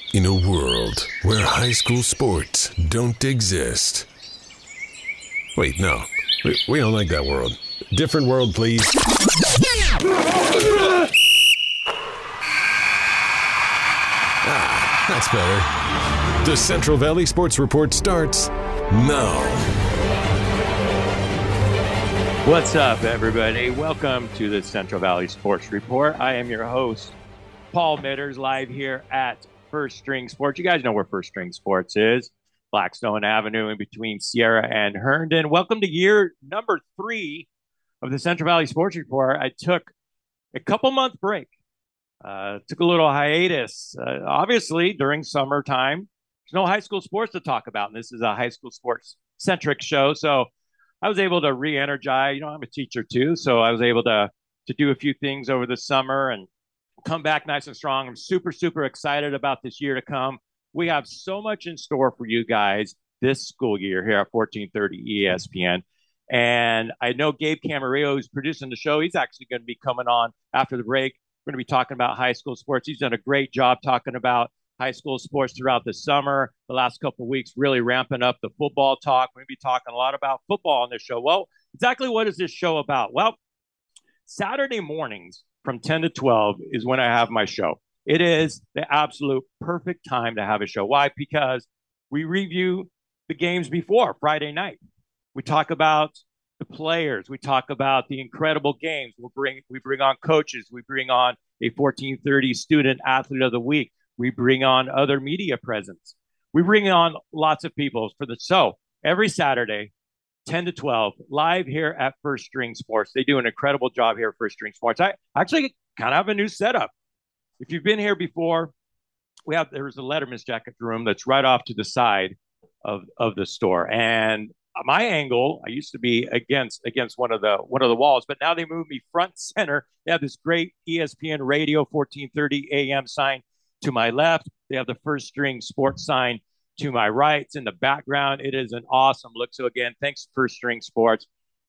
In a world where high school sports don't exist. Wait, no. We don't like that world. Different world, please. That's better. The Central Valley Sports Report starts now. What's up, everybody? Welcome to the Central Valley Sports Report. I am your host, Paul Mitters, live here at First String Sports. You guys know where First String Sports is. Blackstone Avenue in between Sierra and Herndon. Welcome to year number 3 of the Central Valley Sports Report. I took a couple-month break. Took a little hiatus. Obviously, during summertime, there's no high school sports to talk about, and this is a high school sports-centric show. So I was able to re-energize. You know, I'm a teacher too, so I was able to do a few things over the summer and come back nice and strong. I'm super, super excited about this year to come. We have so much in store for you guys this school year here at 1430 ESPN. And I know Gabe Camarillo, who's producing the show, he's actually going to be coming on after the break. We're going to be talking about high school sports. He's done a great job talking about high school sports throughout the summer, the last couple of weeks, really ramping up the football talk. We're going to be talking a lot about football on this show. Well, exactly what is this show about? Well, Saturday mornings from 10 to 12 is when I have my show. It is the absolute perfect time to have a show. Why? Because we review the games before Friday night. We talk about the players. We talk about the incredible games. We bring on coaches. We bring on a 1430 student athlete of the week. We bring on other media presence. We bring on lots of people for the show every Saturday, 10 to 12, live here at First String Sports. They do an incredible job here at First String Sports. I actually kind of have a new setup. If you've been here before, there's a Letterman's jacket room that's right off to the side of the store. And my angle, I used to be against one of the walls, but now they moved me front center. They have this great ESPN Radio 1430 AM sign to my left. They have the First String Sports sign to my right. It's in the background. It is an awesome look. So again, thanks First String Sports.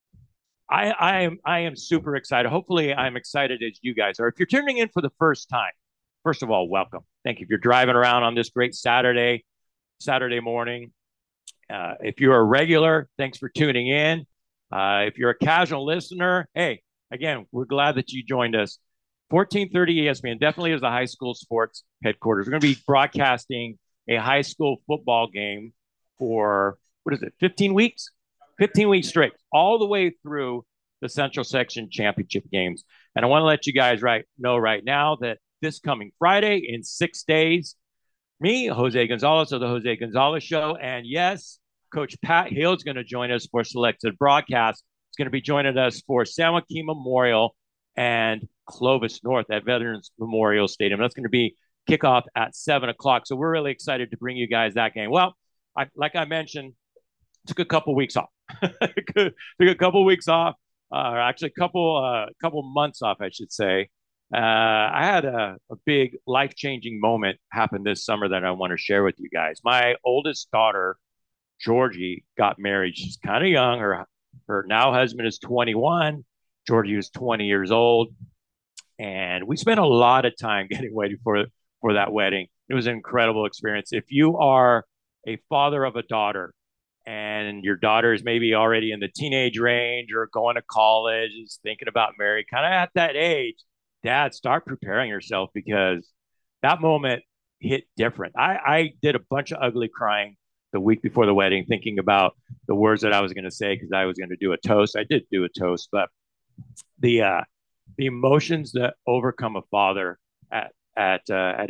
I am super excited. Hopefully I'm excited as you guys are. If you're tuning in for the first time, first of all, welcome. Thank you. If you're driving around on this great Saturday morning, if you're a regular, thanks for tuning in. If you're a casual listener, hey, again, we're glad that you joined us. 1430 ESPN definitely is the high school sports headquarters. We're going to be broadcasting a high school football game for, 15 weeks? 15 weeks straight, all the way through the Central Section Championship games. And I want to let you guys know right now that this coming Friday in 6 days, me, Jose Gonzalez of the Jose Gonzalez Show, and yes, Coach Pat Hill is going to join us for selected broadcast. He's going to be joining us for San Joaquin Memorial and Clovis North at Veterans Memorial Stadium. That's going to be kickoff at 7 o'clock. So we're really excited to bring you guys that game. Well, like I mentioned, took a couple weeks off. Took a couple weeks off, or actually a couple months off, I should say. I had a big life-changing moment happen this summer that I want to share with you guys. My oldest daughter, Georgie, got married. She's kind of young. Her now husband is 21. Georgie was 20 years old. And we spent a lot of time getting ready for that wedding. It was an incredible experience. If you are a father of a daughter and your daughter is maybe already in the teenage range or going to college, is thinking about marriage, kind of at that age, Dad, start preparing yourself because that moment hit different. I did a bunch of ugly crying the week before the wedding, thinking about the words that I was going to say because I was going to do a toast. I did do a toast, but the emotions that overcome a father at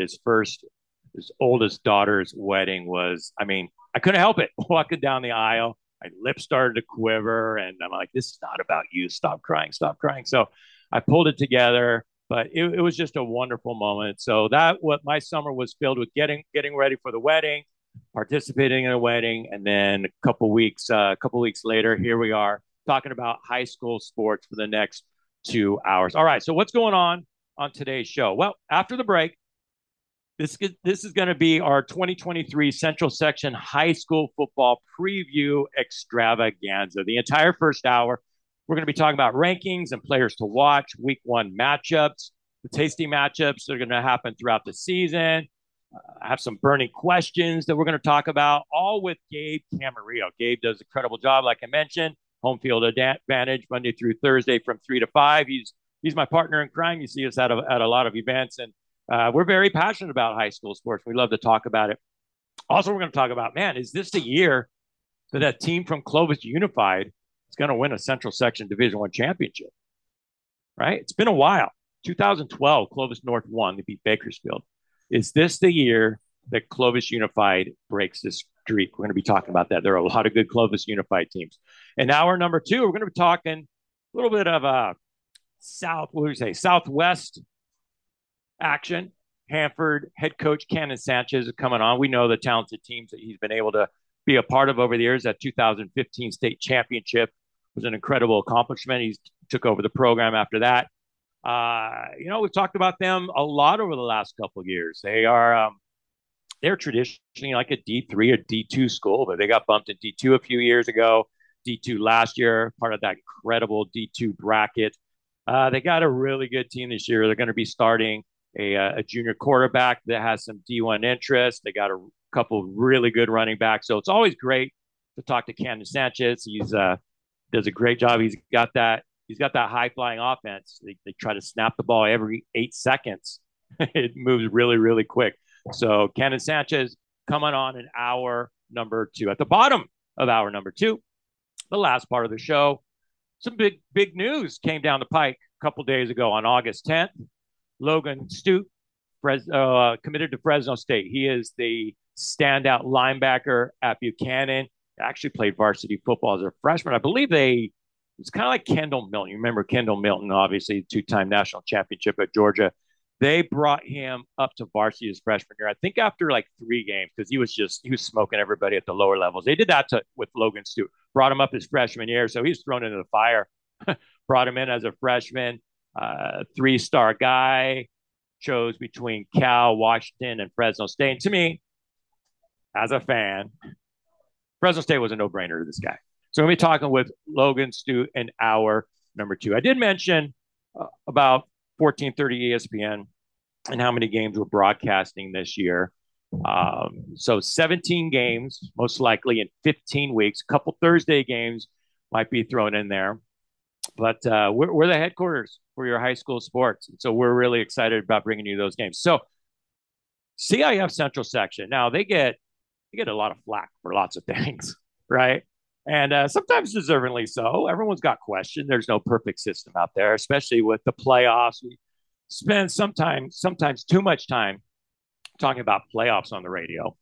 his oldest daughter's wedding was, I mean, I couldn't help it. Walking down the aisle, my lips started to quiver, and I'm like, this is not about you. Stop crying, stop crying. So I pulled it together, but it was just a wonderful moment. So what my summer was filled with getting ready for the wedding, participating in a wedding, and then a couple weeks later, here we are talking about high school sports for the next 2 hours. All right, so what's going on today's show? Well, after the break, this is going to be our 2023 Central Section High School Football Preview Extravaganza. The entire first hour, we're going to be talking about rankings and players to watch, week 1 matchups, the tasty matchups that are going to happen throughout the season, I have some burning questions that we're going to talk about, all with Gabe Camarillo. Gabe does an incredible job, like I mentioned, home field advantage Monday through Thursday from 3 to 5. He's my partner in crime. You see us at a lot of events, and we're very passionate about high school sports. We love to talk about it. Also, we're going to talk about, man, is this the year that team from Clovis Unified is going to win a Central Section Division I championship? Right? It's been a while. 2012, Clovis North won. They beat Bakersfield. Is this the year that Clovis Unified breaks this streak? We're going to be talking about that. There are a lot of good Clovis Unified teams. And now our number 2, we're going to be talking a little bit of Southwest action. Hanford head coach Cannon Sanchez is coming on. We know the talented teams that he's been able to be a part of over the years. That 2015 state championship was an incredible accomplishment. He took over the program after that. We've talked about them a lot over the last couple of years. They're traditionally like a D3 or D2 school, but they got bumped in D2 a few years ago, D2 last year, part of that incredible D2 bracket. They got a really good team this year. They're going to be starting a junior quarterback that has some D1 interest. They got a couple of really good running backs. So it's always great to talk to Cannon Sanchez. He's does a great job. He's got that high flying offense. They try to snap the ball every 8 seconds. It moves really, really quick. So Cannon Sanchez coming on in hour number 2. At the bottom of hour number 2, the last part of the show, some big news came down the pike a couple days ago on August 10th. Logan Stute, committed to Fresno State. He is the standout linebacker at Buchanan. Actually played varsity football as a freshman. I believe it's kind of like Kendall Milton. You remember Kendall Milton, obviously, 2-time national championship at Georgia. They brought him up to varsity his freshman year, I think after like 3 games, because he was smoking everybody at the lower levels. They did that with Logan Stute. Brought him up his freshman year, so he's thrown into the fire. Brought him in as a freshman, 3-star guy, chose between Cal, Washington, and Fresno State. And to me, as a fan, Fresno State was a no-brainer to this guy. So we're going to be talking with Logan Stute in hour number 2. I did mention about 1430 ESPN and how many games we're broadcasting this year. So 17 games, most likely in 15 weeks. A couple Thursday games might be thrown in there. But we're the headquarters for your high school sports. And so we're really excited about bringing you those games. So CIF Central Section, now they get a lot of flack for lots of things, right? And sometimes deservingly so. Everyone's got questions. There's no perfect system out there, especially with the playoffs. We spend sometimes too much time talking about playoffs on the radio.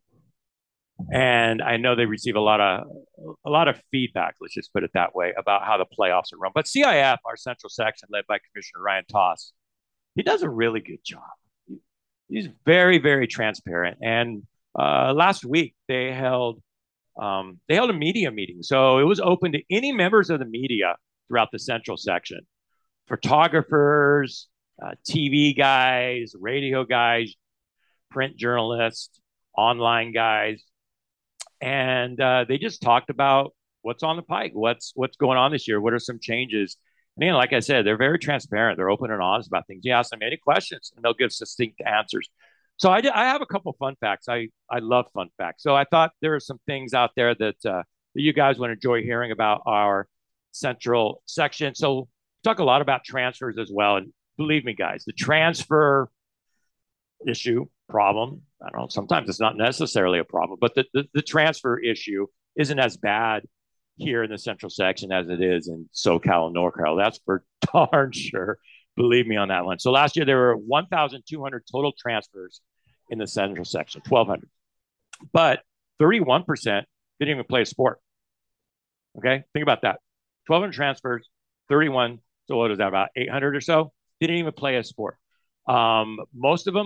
And I know they receive a lot of feedback, let's just put it that way, about how the playoffs are run. But CIF, our Central Section, led by Commissioner Ryan Toss, he does a really good job. He's very, very transparent. And last week they held a media meeting. So it was open to any members of the media throughout the Central Section. Photographers, TV guys, radio guys, print journalists, online guys. And they just talked about what's on the pike, what's going on this year, what are some changes. And like I said, they're very transparent. They're open and honest about things. You ask them any questions, and they'll give succinct answers. So I have a couple fun facts. I love fun facts. So I thought there are some things out there that you guys would enjoy hearing about our Central Section. So we talk a lot about transfers as well. And believe me, guys, the transfer issue, problem, I don't know, sometimes it's not necessarily a problem, but the transfer issue isn't as bad here in the Central Section as it is in SoCal and NorCal. That's for darn sure. Believe me on that one. So last year, there were 1,200 total transfers in the Central Section, 1,200. But 31% didn't even play a sport. Okay? Think about that. 1,200 transfers, 31, so what is that, about 800 or so? Didn't even play a sport. Most of them,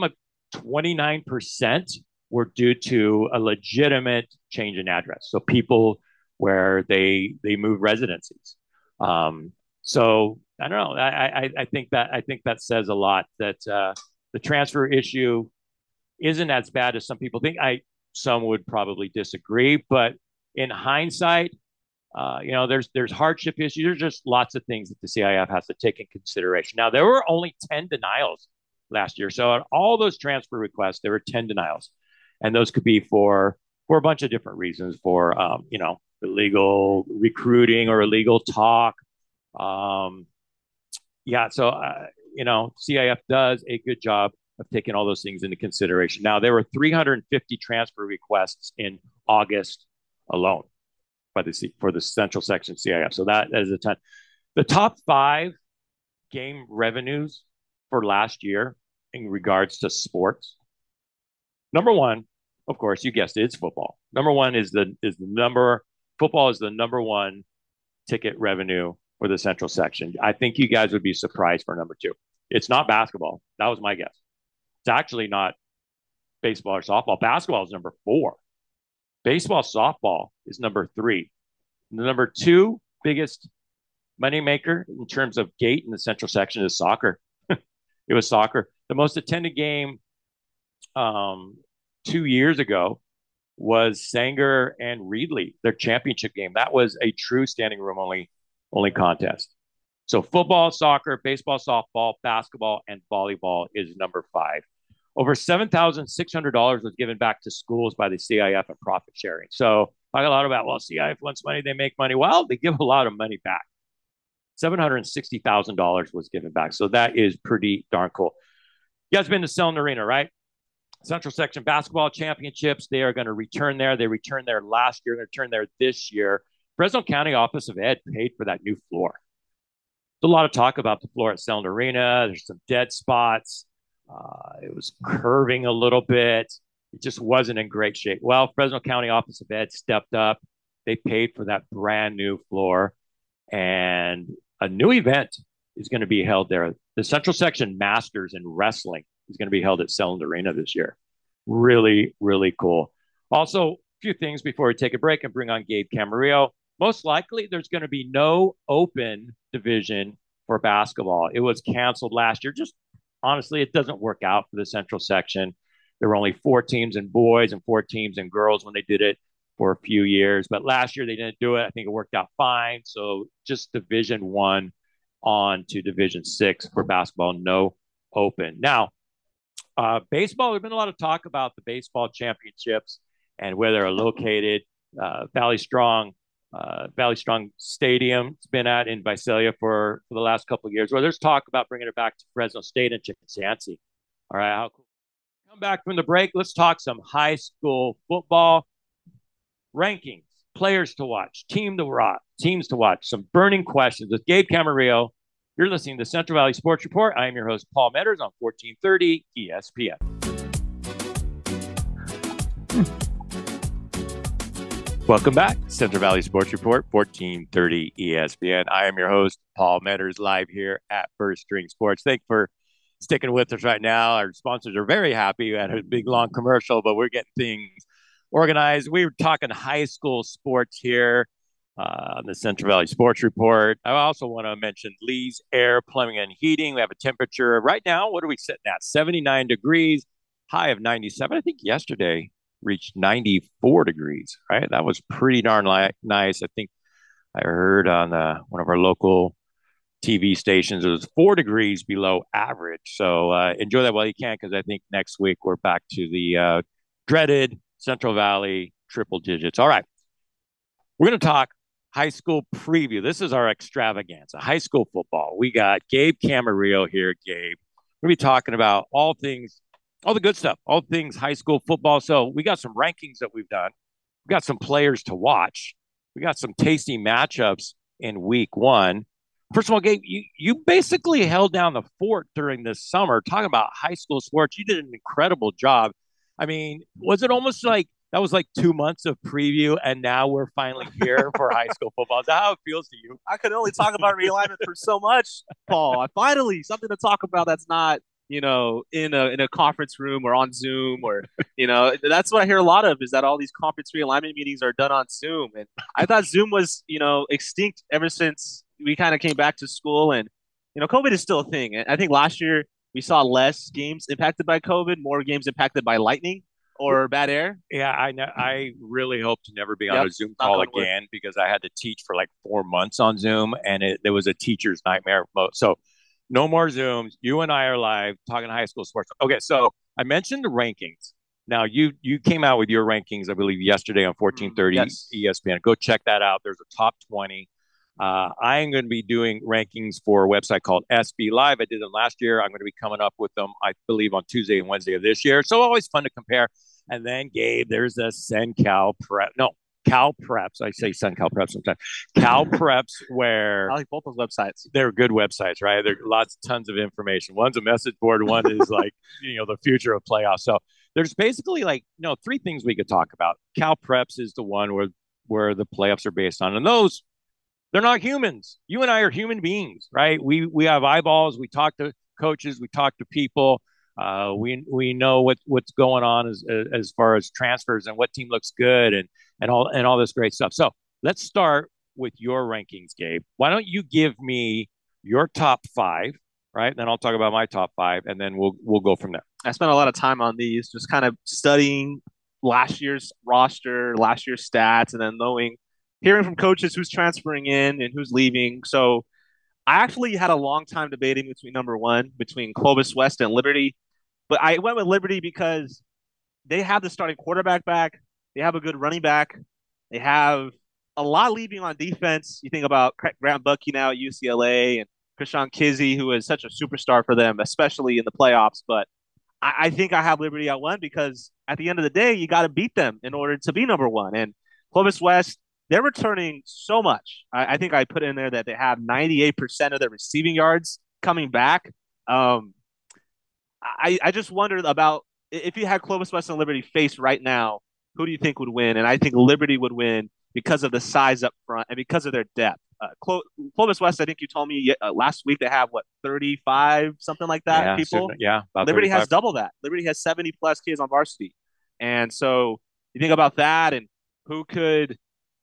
29%, were due to a legitimate change in address. So people where they move residencies. So I don't know. I think that says a lot that the transfer issue isn't as bad as some people think. Some would probably disagree, but in hindsight, there's hardship issues. There's just lots of things that the CIF has to take in consideration. Now, there were only 10 denials last year. So on all those transfer requests, there were 10 denials. And those could be for a bunch of different reasons, for, illegal recruiting or illegal talk. CIF does a good job of taking all those things into consideration. Now, there were 350 transfer requests in August alone for the Central Section CIF. So that is a ton. The top 5 game revenues for last year in regards to sports. Number 1, of course, you guessed it, it's football. Number 1 football is the number 1 ticket revenue for the Central Section. I think you guys would be surprised for number 2. It's not basketball. That was my guess. It's actually not baseball or softball. Basketball is number 4. Baseball, softball is number 3. The number 2 biggest moneymaker in terms of gate in the Central Section is soccer. It was soccer. The most attended game 2 years ago was Sanger and Reedley, their championship game. That was a true standing room only contest. So football, soccer, baseball, softball, basketball, and volleyball is number 5. Over $7,600 was given back to schools by the CIF and profit sharing. So talk a lot about, CIF wants money, they make money. Well, they give a lot of money back. $760,000 was given back. So that is pretty darn cool. You guys been to Selland Arena, right? Central Section Basketball Championships. They are going to return there. They returned there last year. They're going to return there this year. Fresno County Office of Ed paid for that new floor. There's a lot of talk about the floor at Selland Arena. There's some dead spots. It was curving a little bit. It just wasn't in great shape. Well, Fresno County Office of Ed stepped up. They paid for that brand new floor. And a new event is going to be held there. The Central Section Masters in Wrestling is going to be held at Selland Arena this year. Really, really cool. Also, a few things before we take a break and bring on Gabe Camarillo. Most likely, there's going to be no open division for basketball. It was canceled last year. Just honestly, it doesn't work out for the Central Section. There were only 4 teams in boys and 4 teams in girls when they did it for a few years. But last year, they didn't do it. I think it worked out fine. So just Division 1 on to Division 6 for basketball, no open. Now, baseball, there's been a lot of talk about the baseball championships and where they're located. Valley Strong Stadium, it's been at in Visalia for the last couple of years. Well, there's talk about bringing it back to Fresno State and Chickasaw. All right, how cool. Come back from the break. Let's talk some high school football rankings, players to watch, teams to watch, some burning questions with Gabe Camarillo. You're listening to Central Valley Sports Report. I am your host, Paul Metters, on 1430 ESPN. Welcome back. Central Valley Sports Report, 1430 ESPN. I am your host, Paul Metters, live here at First String Sports. Thanks for sticking with us right now. Our sponsors are very happy. We had a big, long commercial, but we're getting things organized. We were talking high school sports here on the Central Valley Sports Report. I also want to mention Lee's Air Plumbing and Heating. We have a temperature right now. What are we sitting at? 79 degrees, high of 97. I think yesterday reached 94 degrees, right? That was pretty darn nice. I think I heard on one of our local TV stations, it was 4 degrees below average. So enjoy that while you can, because I think next week we're back to the dreaded Central Valley triple digits. All right. We're going to talk high school preview. This is our extravaganza, high school football. We got Gabe Camarillo here. Gabe, we're going to be talking about all things, all the good stuff, all things high school football. So we got some rankings that we've done. We got some players to watch. We got some tasty matchups in week 1. First of all, Gabe, you basically held down the fort during this summer talking about high school sports. You did an incredible job. I mean, was it almost like that was like 2 months of preview, and now we're finally here for high school football? Is that how it feels to you? I could only talk about realignment for so much, Paul. I finally something to talk about that's not, in a conference room or on Zoom, or, that's what I hear a lot of, is that all these conference realignment meetings are done on Zoom. And I thought Zoom was, extinct ever since we kind of came back to school. And, COVID is still a thing. And I think last year we saw less games impacted by COVID, more games impacted by lightning or bad air. Yeah, I know. I really hope to never be on a Zoom call again, because I had to teach for like 4 months on Zoom, and it was a teacher's nightmare. So No more Zooms. You and I are live talking high school sports. Okay, so I mentioned the rankings. Now you came out with your rankings, I believe, yesterday on 1430 Yes. ESPN. Go check that out. There's a top 20. I am going to be doing rankings for a website called SB Live. I did them last year. I'm going to be coming up with them, I believe, on Tuesday and Wednesday of this year. So always fun to compare. And then, Gabe, there's a SenCal Prep. No, Cal Preps. I say SenCal Preps sometimes. Cal Preps, where I like both those websites. they're good websites, right? There are tons of information. One's a message board. One is like, the future of playoffs. So there's basically three things we could talk about. Cal Preps is the one where the playoffs are based on. And those, they're not humans. You and I are human beings, right? We have eyeballs. We talk to coaches. We talk to people. We know what's going on as far as transfers and what team looks good and all this great stuff. So let's start with your rankings, Gabe. Why don't you give me your top 5, right? Then I'll talk about my top 5, and then we'll go from there. I spent a lot of time on these, just kind of studying last year's roster, last year's stats, and then hearing from coaches who's transferring in and who's leaving. So I actually had a long time debating between Clovis West and Liberty, but I went with Liberty because they have the starting quarterback back. They have a good running back. They have a lot leaving on defense. You think about Grant Buckey now at UCLA and Krishan Kizzy, who is such a superstar for them, especially in the playoffs. But I think I have Liberty at 1 because at the end of the day, you got to beat them in order to be number 1. And Clovis West, they're returning so much. I think I put in there that they have 98% of their receiving yards coming back. I just wondered about if you had Clovis West and Liberty face right now, who do you think would win? And I think Liberty would win because of the size up front and because of their depth. Clovis West, I think you told me last week they have 35, something like that. Yeah, people. about Liberty 35. has double that. Liberty has 70 plus kids on varsity, and so you think about that and who could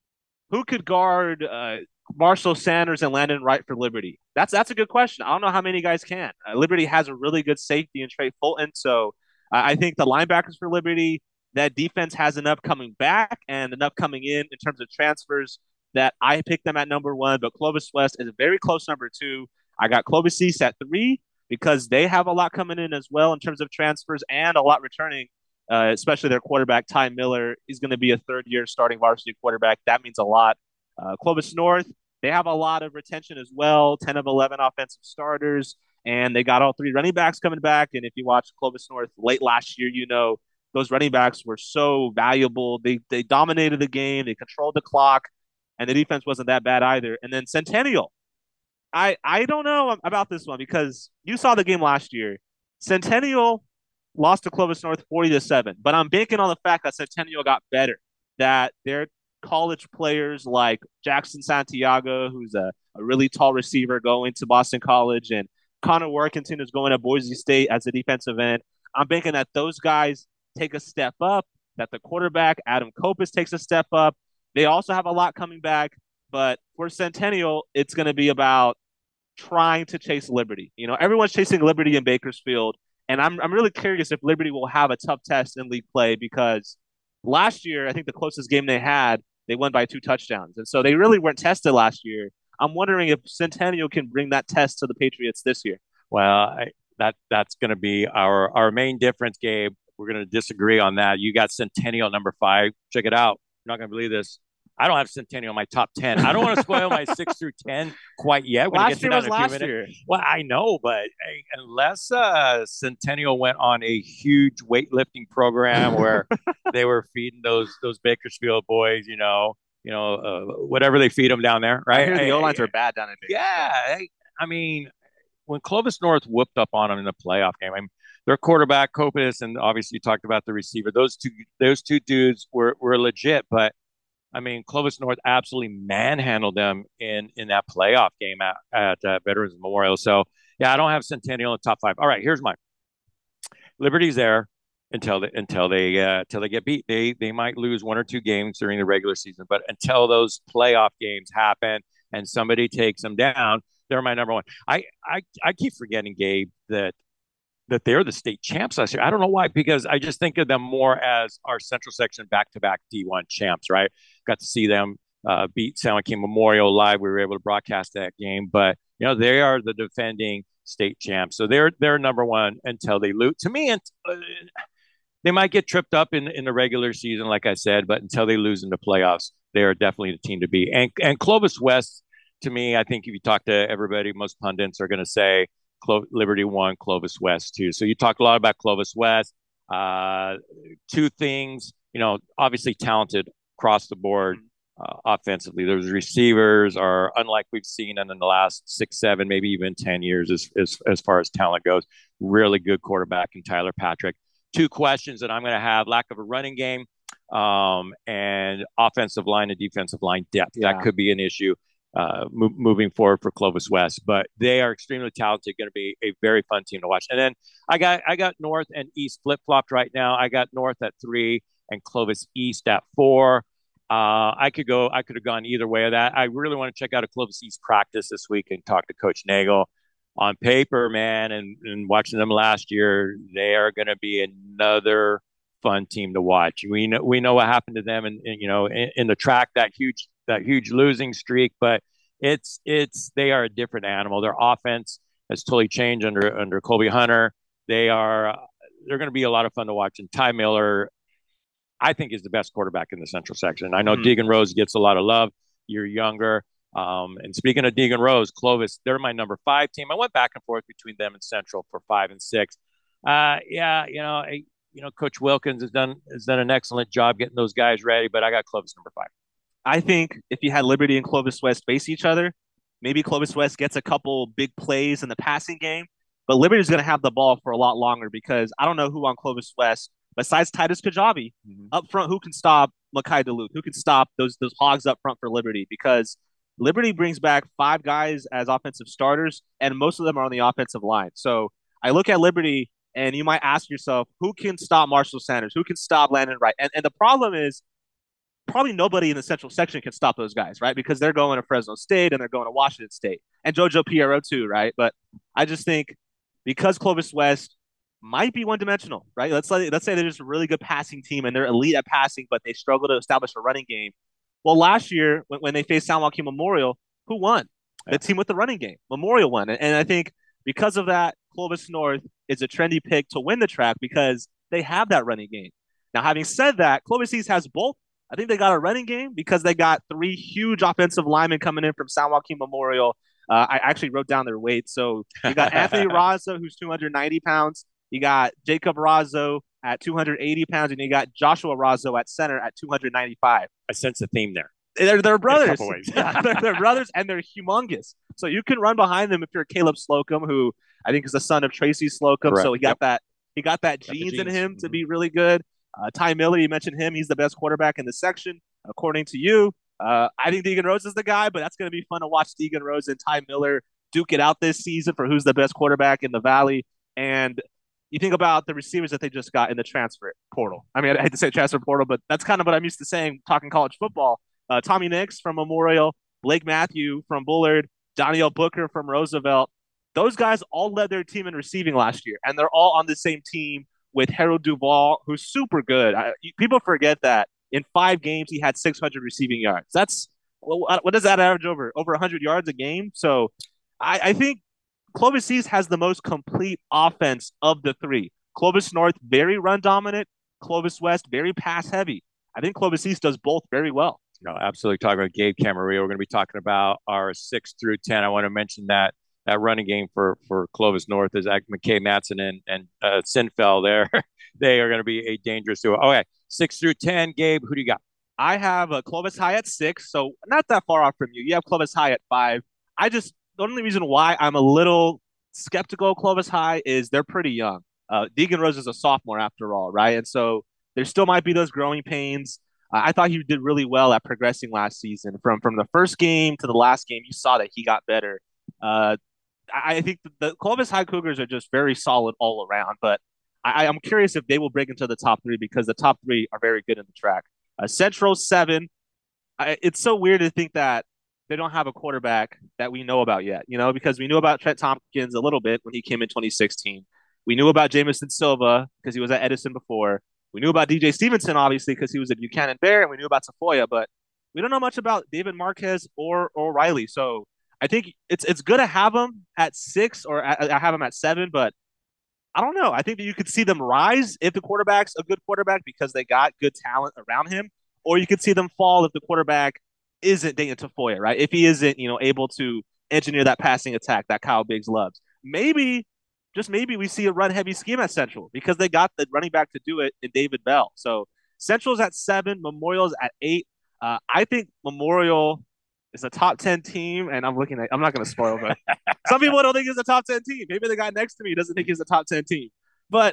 guard Marshall Sanders and Landon Wright for Liberty? That's a good question. I don't know how many guys can. Liberty has a really good safety in Trey Fulton, so I think the linebackers for Liberty, that defense has enough coming back and enough coming in terms of transfers that I picked them at number 1. But Clovis West is a very close number 2. I got Clovis East at 3 because they have a lot coming in as well in terms of transfers and a lot returning. Especially their quarterback, Ty Miller, is going to be a third-year starting varsity quarterback. That means a lot. Clovis North, they have a lot of retention as well, 10 of 11 offensive starters, and they got all 3 running backs coming back. And if you watch Clovis North late last year, those running backs were so valuable. They dominated the game. They controlled the clock, and the defense wasn't that bad either. And then Centennial, I don't know about this one because you saw the game last year. Centennial lost to Clovis North 40-7, but I'm banking on the fact that Centennial got better, that their college players like Jackson Santiago, who's a really tall receiver going to Boston College, and Connor Workington is going to Boise State as a defensive end. I'm banking that those guys take a step up, that the quarterback, Adam Kopis, takes a step up. They also have a lot coming back, but for Centennial, it's going to be about trying to chase Liberty. Everyone's chasing Liberty in Bakersfield, and I'm really curious if Liberty will have a tough test in league play because last year, I think the closest game they had, they won by 2 touchdowns. And so they really weren't tested last year. I'm wondering if Centennial can bring that test to the Patriots this year. Well, that's going to be our main difference, Gabe. We're going to disagree on that. You got Centennial number 5. Check it out. You're not going to believe this. I don't have Centennial in my top 10. I don't want to spoil my 6 through 10 quite yet. Last year was last year. Well, I know, but hey, unless Centennial went on a huge weightlifting program where they were feeding those Bakersfield boys, whatever they feed them down there, right? I hear the O-lines are bad down in Bakersfield. Yeah, I mean, when Clovis North whooped up on them in the playoff game, their quarterback Kopis, and obviously you talked about the receiver. Those two dudes were legit, but Clovis North absolutely manhandled them in that playoff game at Veterans Memorial. So, yeah, I don't have Centennial in the top 5. All right, here's mine. Liberty's there until they get beat. They might lose 1 or 2 games during the regular season, but until those playoff games happen and somebody takes them down, they're my number 1. I keep forgetting, Gabe, that they're the state champs last year. I don't know why, because I just think of them more as our Central Section back-to-back D1 champs, right? Got to see them beat San Joaquin Memorial live. We were able to broadcast that game, but they are the defending state champs. So they're number one until they lose. To me, they might get tripped up in the regular season, like I said, but until they lose in the playoffs, they are definitely the team to beat. And Clovis West, to me, I think if you talk to everybody, most pundits are going to say Liberty won, Clovis West too. So you talked a lot about Clovis West. Two things, obviously talented across the board offensively. Those receivers are unlike we've seen in the last 6, 7, maybe even 10 years as far as talent goes. Really good quarterback in Tyler Patrick. Two questions that I'm going to have: lack of a running game and offensive line and defensive line depth. Yeah. That could be an issue moving forward for Clovis West, but they are extremely talented, going to be a very fun team to watch. And then I got North and East flip-flopped right now. I got North at 3 and Clovis East at 4. I could have gone either way of that. I really want to check out a Clovis East practice this week and talk to Coach Nagel. On paper, man, and watching them last year, they are going to be another fun team to watch. We know what happened to them, in the track, that huge losing streak. But they are a different animal. Their offense has totally changed under Colby Hunter. They're going to be a lot of fun to watch. And Ty Miller, I think, is the best quarterback in the Central section. I know Deegan Rose gets a lot of love. You're younger. And speaking of Deegan Rose, Clovis, they're my number 5 team. I went back and forth between them and Central for 5 and 6. Coach Wilkins has done an excellent job getting those guys ready, but I got Clovis number 5. I think if you had Liberty and Clovis West face each other, maybe Clovis West gets a couple big plays in the passing game, but Liberty's going to have the ball for a lot longer because I don't know who on Clovis West, besides Titus Kajabi, up front, who can stop Makai Duluth, who can stop those hogs up front for Liberty, because Liberty brings back 5 guys as offensive starters, and most of them are on the offensive line. So I look at Liberty, and you might ask yourself, who can stop Marshall Sanders? Who can stop Landon Wright? And the problem is probably nobody in the Central section can stop those guys, right? Because they're going to Fresno State and they're going to Washington State. And JoJo Pierro too, right? But I just think because Clovis West might be one-dimensional, right? Let's say they're just a really good passing team and they're elite at passing, but they struggle to establish a running game. Well, last year, when they faced San Joaquin Memorial, who won? The team with the running game. Memorial won. And I think because of that, Clovis North is a trendy pick to win the track because they have that running game. Now, having said that, Clovis East has both. I think they got a running game because they got 3 huge offensive linemen coming in from San Joaquin Memorial. I actually wrote down their weights. So you got Anthony Razzo, who's 290 pounds. You got Jacob Razzo at 280 pounds, and you got Joshua Razzo at center at 295. I sense a theme there. They're brothers. They're brothers, and they're humongous. So you can run behind them if you're Caleb Slocum, who I think is the son of Tracy Slocum. Correct. So he got that genes in him to be really good. Ty Miller, you mentioned him. He's the best quarterback in the section, according to you. I think Deegan Rose is the guy, but that's going to be fun to watch Deegan Rose and Ty Miller duke it out this season for who's the best quarterback in the Valley. And you think about the receivers that they just got in the transfer portal. I mean, I hate to say transfer portal, but that's kind of what I'm used to saying talking college football. Tommy Nix from Memorial, Blake Matthew from Bullard, Daniel Booker from Roosevelt. Those guys all led their team in receiving last year, and they're all on the same team with Harold Duval, who's super good. People forget that in 5 games he had 600 receiving yards. That's what does that average over 100 yards a game? So I think Clovis East has the most complete offense of the 3. Clovis North, very run dominant. Clovis West, very pass heavy. I think Clovis East does both very well. No, absolutely. Talking about Gabe Camarillo, we're going to be talking about our 6 through 10. I want to mention that running game for Clovis North is McKay Matson and Sinfeld there. They are going to be a dangerous duo. Okay, 6 through 10. Gabe, who do you got? I have Clovis High at 6, so not that far off from you. You have Clovis High at 5. The only reason why I'm a little skeptical of Clovis High is they're pretty young. Deegan Rose is a sophomore after all, right? And so there still might be those growing pains. I thought he did really well at progressing last season. From the first game to the last game, you saw that he got better. I think the Clovis High Cougars are just very solid all around, but I'm curious if they will break into the top 3 because the top 3 are very good in the track. Central 7, it's so weird to think that they don't have a quarterback that we know about yet, because we knew about Trent Tompkins a little bit when he came in 2016. We knew about Jamison Silva because he was at Edison before. We knew about DJ Stevenson, obviously, because he was at Buchanan Bear, and we knew about Tafoya, but we don't know much about David Marquez or Riley. So I think it's good to have him at 6 or I have him at 7, but I don't know. I think that you could see them rise if the quarterback's a good quarterback because they got good talent around him, or you could see them fall if the quarterback isn't Dayton Tafoya, right? If he isn't, able to engineer that passing attack that Kyle Biggs loves. Maybe, just maybe, we see a run heavy scheme at Central because they got the running back to do it in David Bell. So Central's at 7, Memorial's at 8. I think Memorial is a top 10 team, and I'm not going to spoil, but some people don't think he's a top 10 team. Maybe the guy next to me doesn't think he's a top 10 team. But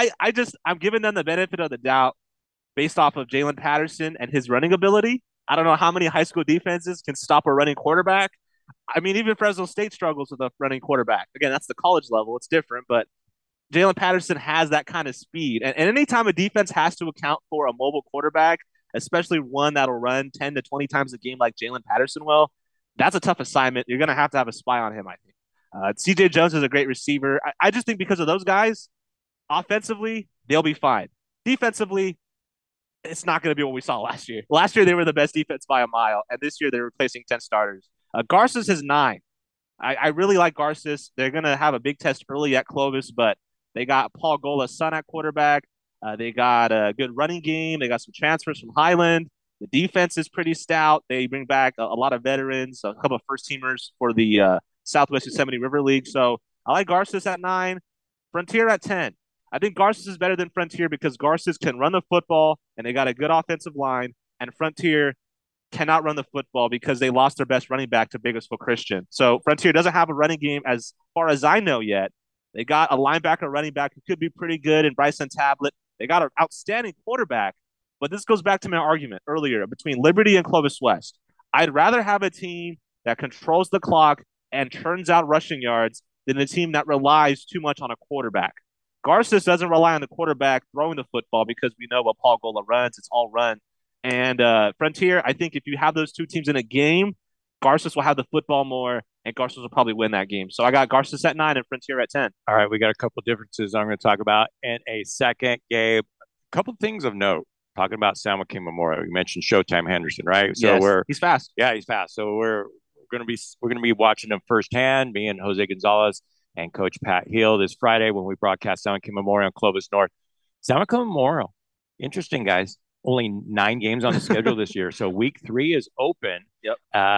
I'm giving them the benefit of the doubt based off of Jalen Patterson and his running ability. I don't know how many high school defenses can stop a running quarterback. I mean, even Fresno State struggles with a running quarterback. Again, that's the college level. It's different, but Jalen Patterson has that kind of speed. And anytime a defense has to account for a mobile quarterback, especially one that'll run 10 to 20 times a game like Jalen Patterson will, that's a tough assignment. You're going to have a spy on him, I think. CJ Jones is a great receiver. I just think because of those guys, offensively, they'll be fine. Defensively, it's not going to be what we saw last year. Last year, they were the best defense by a mile, and this year they're replacing 10 starters. Garces has 9. I really like Garces. They're going to have a big test early at Clovis, but they got Paul Gola's son at quarterback. They got a good running game. They got some transfers from Highland. The defense is pretty stout. They bring back a lot of veterans, a couple of first-teamers for the Southwest Yosemite River League. So I like Garces at 9, Frontier at 10. I think Garces is better than Frontier because Garces can run the football, and they got a good offensive line, and Frontier cannot run the football because they lost their best running back to Bakersfield Christian. So Frontier doesn't have a running game as far as I know yet. They got a linebacker running back who could be pretty good in Bryson Tablet. They got an outstanding quarterback, but this goes back to my argument earlier between Liberty and Clovis West. I'd rather have a team that controls the clock and turns out rushing yards than a team that relies too much on a quarterback. Garces doesn't rely on the quarterback throwing the football because we know what Paul Gola runs. It's all run. And Frontier, I think if you have those two teams in a game, Garces will have the football more, and Garces will probably win that game. So I got Garces at 9 and Frontier at 10. All right, we got a couple differences I'm going to talk about in a second, Gabe. A couple things of note. Talking about San Joaquin Memorial, you mentioned Showtime Henderson, right? So yes, he's fast. Yeah, he's fast. So we're going to be watching him firsthand. Me and Jose Gonzalez and Coach Pat Hill this Friday when we broadcast San Joaquin Memorial in Clovis North. San Joaquin Memorial, interesting, guys. Only 9 games on the schedule this year. So week 3 is open. Yep.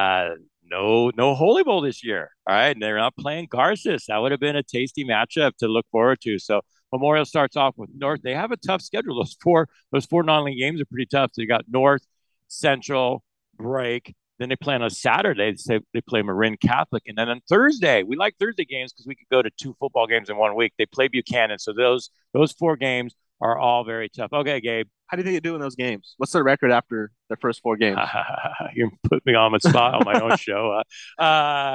No Holy Bowl this year. All right. And they're not playing Garces. That would have been a tasty matchup to look forward to. So Memorial starts off with North. They have a tough schedule. Those four non-league games are pretty tough. So you got North, Central, break. Then they play on a Saturday. They play Marin Catholic. And then on Thursday, we like Thursday games because we could go to 2 football games in 1 week. They play Buchanan. So those 4 games are all very tough. Okay, Gabe. How do you think you do in those games? What's their record after their first 4 games? You put me on the spot on my own show. I'll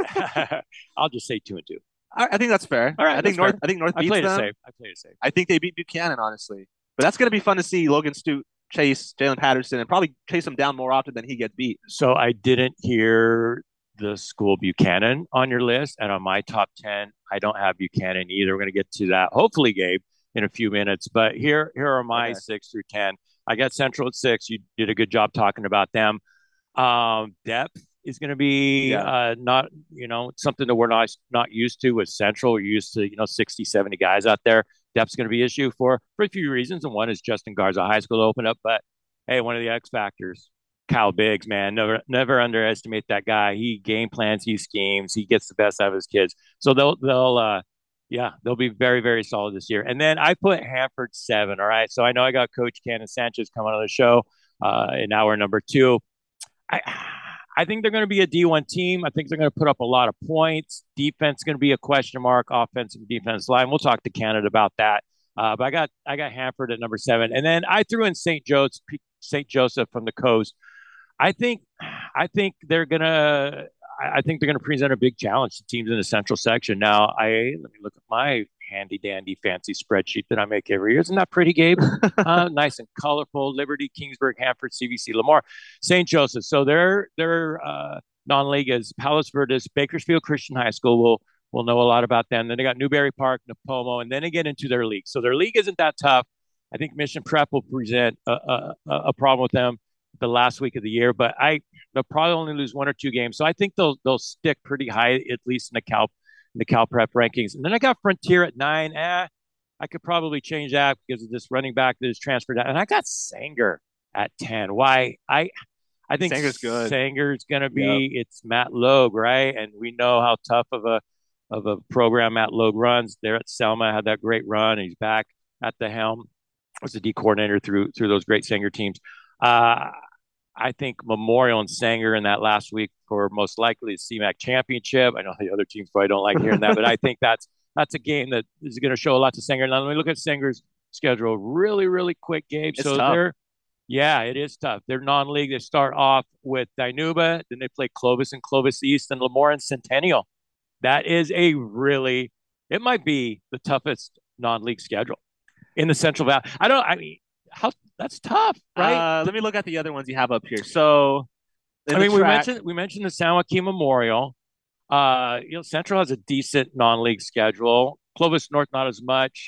just say 2-2. I think that's fair. All right, I think North beats them. I played it safe. I think they beat Buchanan, honestly. But that's going to be fun to see Logan Stute chase Jalen Patterson and probably chase him down more often than he gets beat. So I didn't hear the school Buchanan on your list, and on my top 10, I don't have Buchanan either. We're going to get to that, hopefully, Gabe, in a few minutes. But here are my 6 through 10. I got Central at 6. You did a good job talking about them. Depth is going to be not, something that we're not used to with Central. We're used to, 60, 70 guys out there. Depth's going to be an issue for a few reasons. And one is Justin Garza High School opened up. But, hey, one of the X factors, Kyle Biggs, man, never underestimate that guy. He game plans, he schemes, he gets the best out of his kids. So they'll be very, very solid this year. And then I put Hanford 7. All right. So I know I got Coach Cannon Sanchez coming on the show in hour number 2. I think they're going to be a D1 team. I think they're going to put up a lot of points. Defense is going to be a question mark. Offensive and defense line. We'll talk to Canada about that. But I got Hanford at number 7, and then I threw in St. Joseph from the coast. I think they're gonna present a big challenge to teams in the Central section. Now, let me look at my handy dandy fancy spreadsheet that I make every year. Isn't that pretty, Gabe? Nice and colorful. Liberty, Kingsburg, Hanford, CVC, Lamar, St. Joseph. So their non-league is Palos Verdes, Bakersfield Christian High School. We'll know a lot about them. Then they got Newberry Park, Napomo, and then they get into their league. So their league isn't that tough. I think Mission Prep will present a problem with them. the last week of the year, but they'll probably only lose 1 or 2 games. So I think they'll stick pretty high, at least in the Cal Prep rankings. And then I got Frontier at 9. I could probably change that because of this running back that is transferred out. And I got Sanger at 10. Why? I think Sanger's good. Sanger's going to be, it's Matt Logue, right? And we know how tough of a program Matt Logue runs. There at Selma, had that great run, and he's back at the helm. Was the D coordinator through those great Sanger teams. I think Memorial and Sanger in that last week for most likely the CMAC championship. I know the other teams probably don't like hearing that, but I think that's a game that is going to show a lot to Sanger. Now, let me look at Sanger's schedule. Really, really quick game. It's tough. It is tough. They're non-league. They start off with Dinuba, then they play Clovis and Clovis East, and Lemoore and Centennial. That is it might be the toughest non-league schedule in the Central Valley. That's tough, right? Let me look at the other ones you have up here. So, we mentioned the San Joaquin Memorial. Central has a decent non-league schedule. Clovis North, not as much.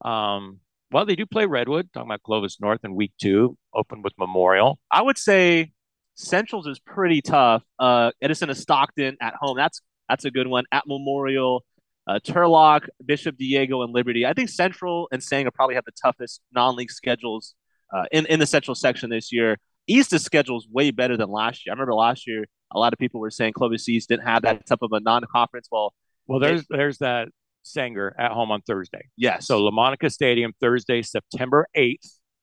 Well, they do play Redwood. Talking about Clovis North in week 2, open with Memorial. I would say Central's is pretty tough. Edison is Stockton at home. That's a good one. At Memorial, Turlock, Bishop Diego, and Liberty. I think Central and Sanger probably have the toughest non-league schedules in the Central section this year. East's schedule is way better than last year. I remember last year, a lot of people were saying Clovis East didn't have that type of a non-conference. Well, there's that Sanger at home on Thursday. Yes. So LaMonica Stadium, Thursday, September 8th.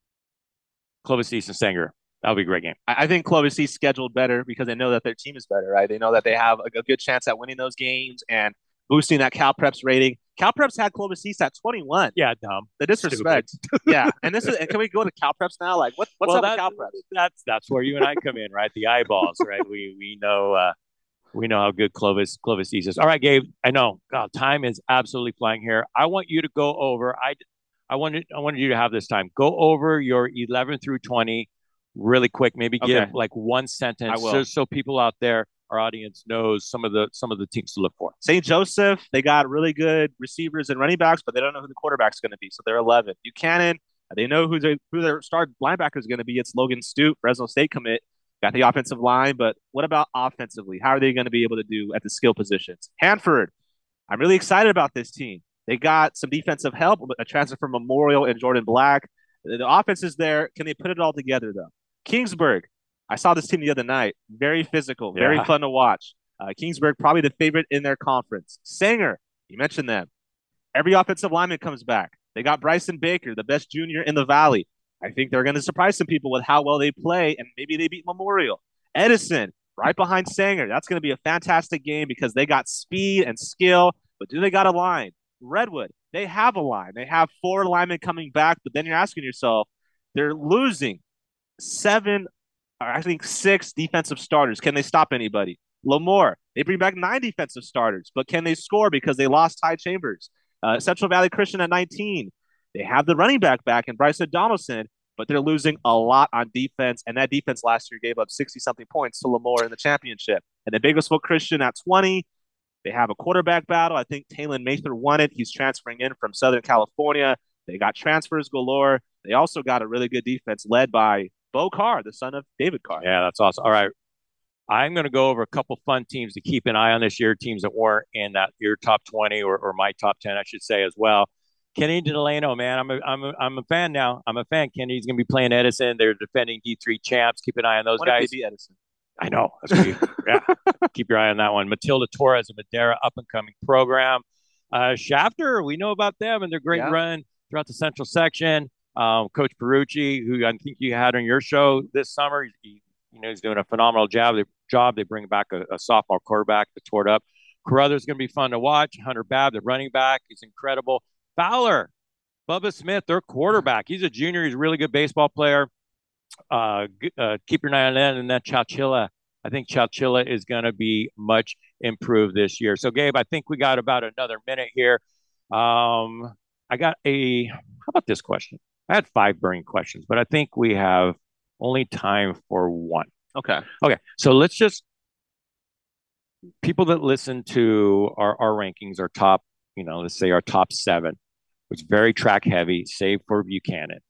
Clovis East and Sanger. That'll be a great game. I think Clovis East scheduled better because they know that their team is better, right? They know that they have a good chance at winning those games and boosting that Cal Preps rating. Cal Preps had Clovis East at 21. Yeah, dumb. The disrespect. Yeah, and can we go to Cal Preps now? Like, what's up with Cal Preps? That's where you and I come in, right? The eyeballs, right? We know how good Clovis East is. All right, Gabe. I know. God, time is absolutely flying here. I want you to go over. I wanted you to have this time. Go over your 11 through 20 really quick. Maybe give like one sentence, so people out there, our audience, knows some of the teams to look for. St. Joseph, they got really good receivers and running backs, but they don't know who the quarterback's going to be, so they're 11. Buchanan, they know who their star linebacker is going to be. It's Logan Stute, Fresno State commit. Got the offensive line, but what about offensively? How are they going to be able to do at the skill positions? Hanford, I'm really excited about this team. They got some defensive help, a transfer from Memorial and Jordan Black. The offense is there. Can they put it all together, though? Kingsburg, I saw this team the other night. Very physical, very fun to watch. Kingsburg, probably the favorite in their conference. Sanger, you mentioned them. Every offensive lineman comes back. They got Bryson Baker, the best junior in the Valley. I think they're going to surprise some people with how well they play, and maybe they beat Memorial. Edison, right behind Sanger. That's going to be a fantastic game because they got speed and skill, but do they got a line? Redwood, they have a line. They have 4 linemen coming back, but then you're asking yourself, they're losing 6 defensive starters. Can they stop anybody? Lemoore, they bring back 9 defensive starters, but can they score because they lost Ty Chambers? Central Valley Christian at 19. They have the running back and Bryson Donaldson, but they're losing a lot on defense, and that defense last year gave up 60-something points to Lemoore in the championship. And then Bakersfield Christian at 20. They have a quarterback battle. I think Talon Mather won it. He's transferring in from Southern California. They got transfers galore. They also got a really good defense led by Bo Carr, the son of David Carr. Yeah, that's awesome. All right. I'm going to go over a couple fun teams to keep an eye on this year, teams that weren't in your top 20 or my top 10, I should say, as well. Kenny Delano, man, I'm a fan now. I'm a fan. Kenny's going to be playing Edison. They're defending D3 champs. Keep an eye on those guys. If they beat Edison? I know. Keep your eye on that one. Matilda Torres of Madera, up-and-coming program. Shafter, we know about them and their great run throughout the Central section. Coach Perucci, who I think you had on your show this summer, he's doing a phenomenal job. They bring back a sophomore quarterback that tore it up. Carruthers is going to be fun to watch. Hunter Babb, the running back, is incredible. Fowler, Bubba Smith, their quarterback. He's a junior. He's a really good baseball player. Keep your eye on that. And then Chowchilla. I think Chowchilla is going to be much improved this year. So, Gabe, I think we got about another minute here. How about this question? I had 5 burning questions, but I think we have only time for 1. Okay. So let's just, people that listen to our rankings, our top, let's say our top 7, was very track heavy, save for Buchanan.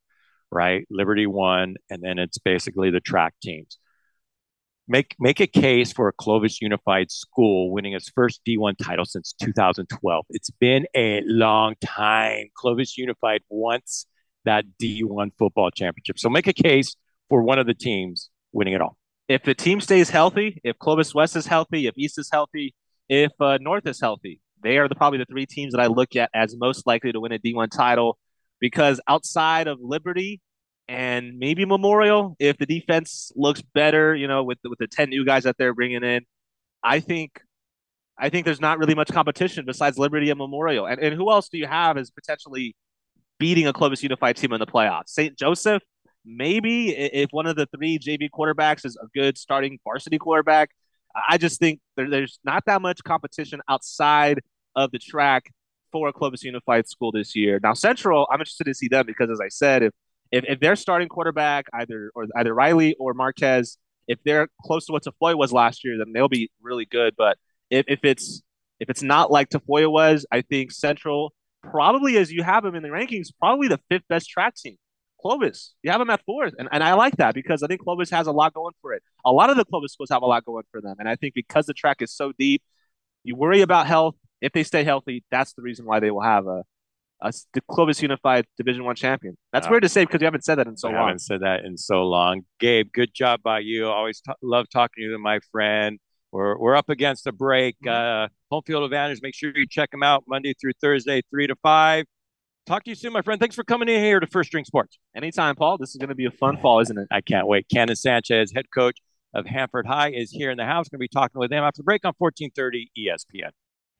right? Liberty 1, and then it's basically the track teams. Make a case for a Clovis Unified School winning its first D1 title since 2012. It's been a long time. Clovis Unified wants that D1 football championship. So make a case for one of the teams winning it all. If the team stays healthy, if Clovis West is healthy, if East is healthy, if North is healthy, they are probably the three teams that I look at as most likely to win a D1 title, because outside of Liberty and maybe Memorial, if the defense looks better, with the 10 new guys that they're bringing in, I think there's not really much competition besides Liberty and Memorial. And who else do you have as potentially beating a Clovis Unified team in the playoffs? St. Joseph, maybe, if one of the three JV quarterbacks is a good starting varsity quarterback. I just think there's not that much competition outside of the track for a Clovis Unified school this year. Now, Central, I'm interested to see them because, as I said, if their starting quarterback, either Riley or Marquez, if they're close to what Tafoya was last year, then they'll be really good. But if it's not like Tafoya was, I think Central, probably as you have them in the rankings, probably the fifth best track team. Clovis, you have them at fourth. And I like that because I think Clovis has a lot going for it. A lot of the Clovis schools have a lot going for them. And I think because the track is so deep, you worry about health. If they stay healthy, that's the reason why they will have the Clovis Unified Division I champion. That's weird to say because you haven't said that in so long. I haven't said that in so long. Gabe, good job by you. Always love talking to you, my friend. We're up against a break. Home field advantage. Make sure you check them out Monday through Thursday, 3 to 5. Talk to you soon, my friend. Thanks for coming in here to First String Sports. Anytime, Paul. This is going to be a fun fall, isn't it? I can't wait. Cannon Sanchez, head coach of Hanford High, is here in the house. Going to be talking with him after the break on 1430 ESPN.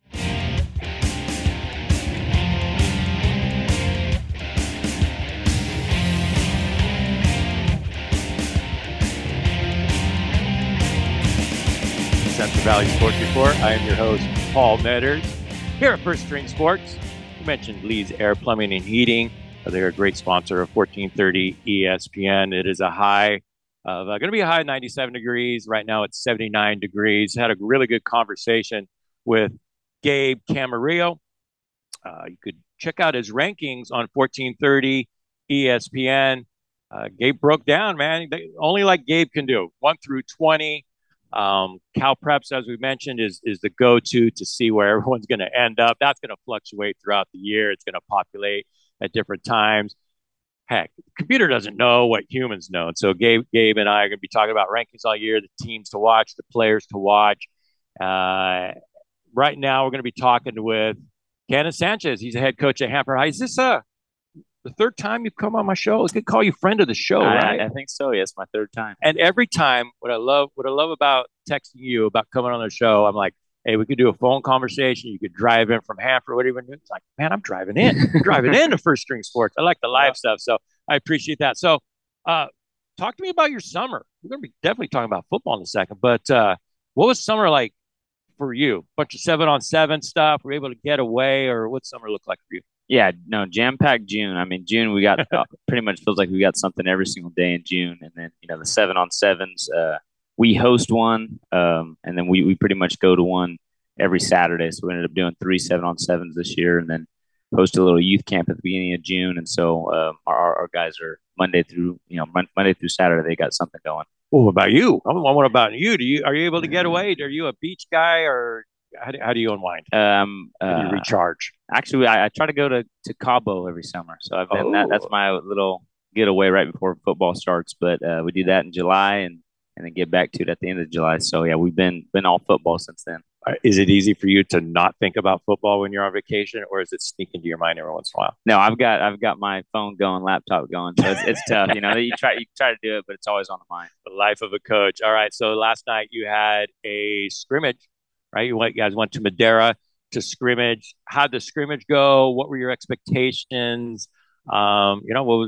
Central Valley Sports Report. I am your host, Paul Metters, here at First String Sports. You mentioned Lee's Air Plumbing and Heating. They're a great sponsor of 1430 ESPN. It is a high of going to be a high of 97 degrees. Right now it's 79 degrees. Had a really good conversation with Gabe Camarillo. You could check out his rankings on 1430 ESPN. Gabe broke down, man. Only like Gabe can do. 1 through 20. Cal Preps, as we mentioned, is the go-to to see where everyone's going to end up. That's going to fluctuate throughout the year. It's going to populate at different times. Heck, the computer doesn't know what humans know. And so Gabe and I are going to be talking about rankings all year, the teams to watch, the players to watch. Right now, we're going to be talking with Cannon Sanchez. He's a head coach at Hanford High. Is this the third time you've come on my show? I was going to call you friend of the show, right? I think so. Yes, my third time. And every time, what I love about texting you about coming on the show, I'm like, hey, we could do a phone conversation. You could drive in from Hanford, whatever. It's like, man, I'm driving in to First String Sports. I like the live stuff, so I appreciate that. So, talk to me about your summer. We're going to be definitely talking about football in a second, but what was summer like for you? Bunch of 7-on-7 stuff. Were you able to get away, or what summer look like for you? Yeah, no, jam-packed June. I mean, June, we got pretty much feels like we got something every single day in June. And then, the 7-on-7s, we host one, and then we pretty much go to one every Saturday. So we ended up doing 3 7-on-7s this year, and then host a little youth camp at the beginning of June. And so our guys are Monday through Saturday, they got something going. Well, what about you? What about you? Are you able to get away? Are you a beach guy, or how do you unwind? How do you recharge? Actually, I try to go to Cabo every summer. So I've been that's my little getaway right before football starts. But we do that in July and then get back to it at the end of July. So yeah, we've been all football since then. Is it easy for you to not think about football when you're on vacation, or is it sneak into your mind every once in a while? No, I've got my phone going, laptop going, so it's tough. You try to do it, but it's always on the mind. The life of a coach. All right. So last night you had a scrimmage, right? You guys went to Madera to scrimmage. How'd the scrimmage go? What were your expectations? What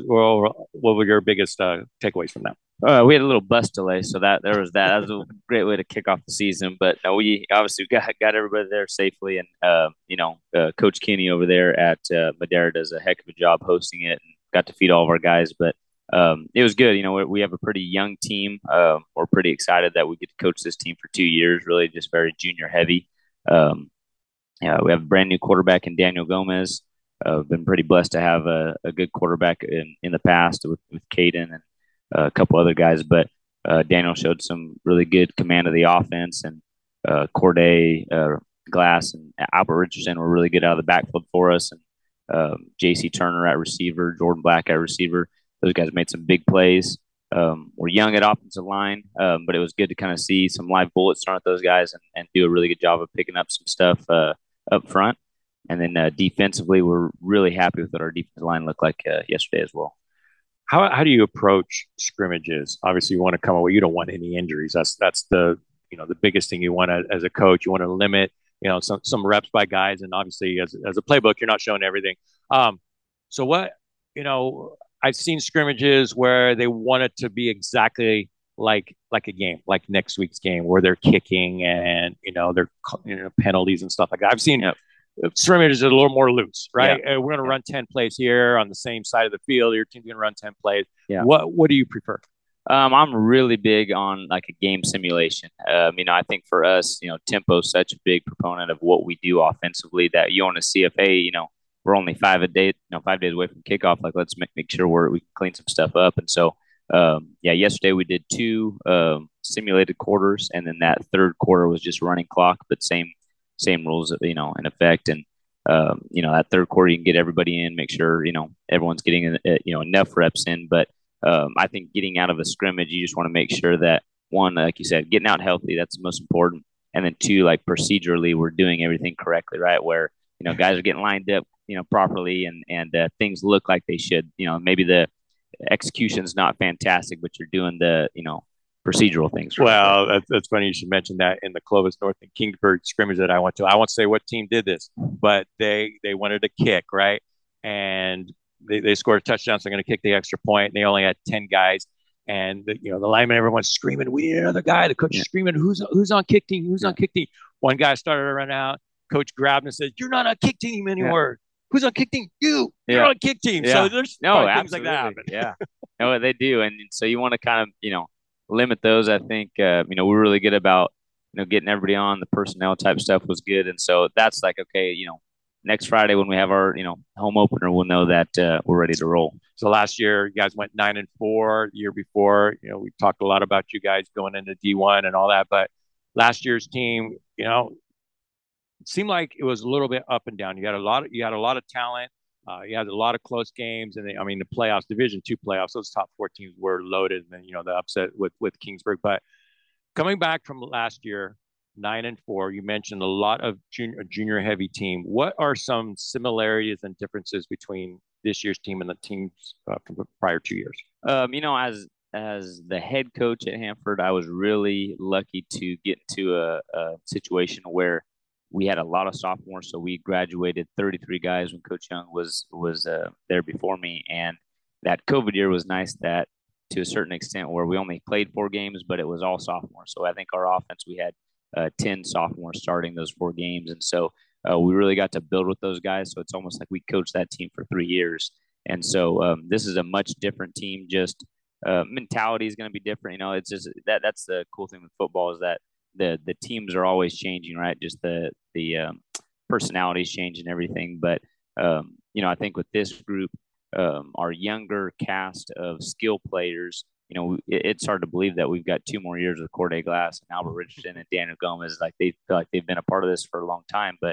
were your biggest takeaways from that? We had a little bus delay, so that was a great way to kick off the season. But no, we obviously got everybody there safely, and Coach Kenny over there at Madera does a heck of a job hosting it, and got to feed all of our guys. But it was good. We have a pretty young team. We're pretty excited that we get to coach this team for 2 years. Really, just very junior heavy. We have a brand new quarterback in Daniel Gomez. been pretty blessed to have a good quarterback in the past with Caden and a couple other guys. But Daniel showed some really good command of the offense, and Corday, Glass, and Albert Richardson were really good out of the backfield for us. And J.C. Turner at receiver, Jordan Black at receiver. Those guys made some big plays. We're young at offensive line, but it was good to kind of see some live bullets thrown at those guys and do a really good job of picking up some stuff up front. And then defensively, we're really happy with what our defensive line looked like yesterday as well. How do you approach scrimmages? Obviously, you want to come away. You don't want any injuries. That's the the biggest thing you want as a coach. You want to limit some reps by guys, and obviously as a playbook, you're not showing everything. So what I've seen scrimmages where they want it to be exactly like a game, like next week's game, where they're kicking and they're penalties and stuff like that. I've seen scrimmages are a little more loose, right? Yeah. We're going to run 10 plays here on the same side of the field. Your team's going to run 10 plays. Yeah. What do you prefer? I'm really big on like a game simulation. I think for us, tempo is such a big proponent of what we do offensively that you want to see if, hey, we're only 5 days away from kickoff. Like, let's make sure we can clean some stuff up. And so, yesterday we did 2 simulated quarters, and then that third quarter was just running clock, but same rules, in effect. And that third quarter, you can get everybody in, make sure everyone's getting enough reps in. But I think getting out of a scrimmage, you just want to make sure that, one, like you said, getting out healthy, that's the most important. And then 2, like procedurally, we're doing everything correctly, right? Where guys are getting lined up properly, and things look like they should. Maybe the execution's not fantastic, but you're doing the procedural things. Right? Well, that's funny you should mention that. In the Clovis North and Kingsburg scrimmage that I went to, I won't say what team did this, but they wanted to kick, right? And they scored a touchdown, so they're going to kick the extra point, and they only had 10 guys. And the lineman, everyone's screaming, "We need another guy." The coach is screaming, "Who's on kick team? Who's on kick team?" One guy started to run out. Coach grabbed him and said, "You're not on kick team anymore. Who's on kick team? You're on kick team." So there's things like that happen. Yeah, no, they do, and so you want to kind of limit those. I think we're really good about getting everybody on. The personnel type stuff was good, and so that's like, okay, next Friday when we have our home opener, we'll know that we're ready to roll. So last year you guys went 9-4. The year before, we talked a lot about you guys going into D1 and all that, but last year's team, it seemed like it was a little bit up and down. You had a lot of talent. You had a lot of close games, and the playoffs, Division II playoffs, those top 4 teams were loaded, and then the upset with Kingsburg. But coming back from last year, 9-4, you mentioned a lot of junior heavy team. What are some similarities and differences between this year's team and the teams from the prior 2 years? As the head coach at Hanford, I was really lucky to get into a situation where we had a lot of sophomores. So we graduated 33 guys when Coach Young was there before me. And that COVID year was nice that to a certain extent where we only played 4 games, but it was all sophomores. So I think our offense, we had 10 sophomores starting those 4 games. And so we really got to build with those guys. So it's almost like we coached that team for 3 years. And so this is a much different team. Just mentality is going to be different. It's just that's the cool thing with football is that the teams are always changing, right? Just the personalities change and everything. But, I think with this group, our younger cast of skill players, it's hard to believe that we've got 2 more years with Corday Glass and Albert Richardson and Daniel Gomez. Like they feel like they've been a part of this for a long time. But,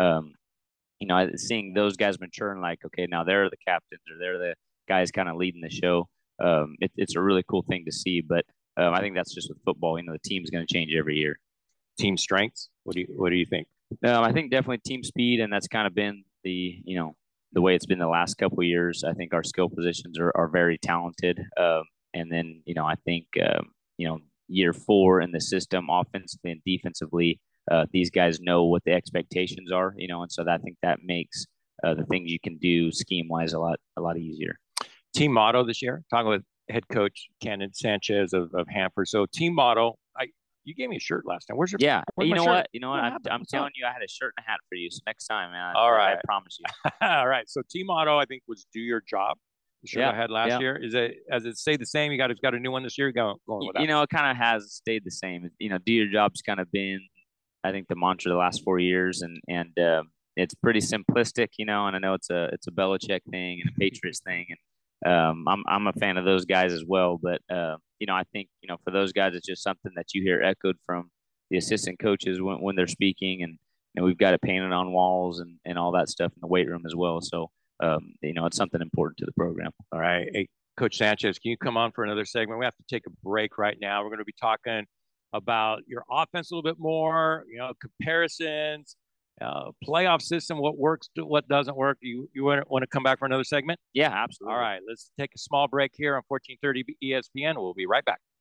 seeing those guys mature and like, okay, now they're the captains or they're the guys kind of leading the show. It's a really cool thing to see. But I think that's just with football. The team's going to change every year. Team strengths. What do you think? I think definitely team speed, and that's kind of been the way it's been the last couple of years. I think our skill positions are very talented. And then, I think, year 4 in the system, offensively and defensively, these guys know what the expectations are, and so I think that makes the things you can do scheme-wise a lot easier. Team motto this year, talking with head coach Cannon Sanchez of Hanford. So team motto, you gave me a shirt last time. Where's your? Yeah, you know what? I'm telling you, I had a shirt and a hat for you. So next time, man. All right, I promise you. All right. So team motto, I think, was do your job. The shirt I had last year. Has it stayed the same? You got a new one this year. Going with that. It kind of has stayed the same. Do your job's kind of been, I think, the mantra the last 4 years, and it's pretty simplistic, and I know it's a Belichick thing and a Patriots thing, and I'm a fan of those guys as well. But I think for those guys, it's just something that you hear echoed from the assistant coaches when they're speaking, and we've got it painted on walls and all that stuff in the weight room as well. So it's something important to the program. All right, hey, Coach Sanchez, can you come on for another segment? We have to take a break right now. We're going to be talking about your offense a little bit more, comparisons, playoff system, what works, what doesn't work. You want to come back for another segment? Yeah, absolutely. All right, let's take a small break here on 1430 ESPN. We'll be right back.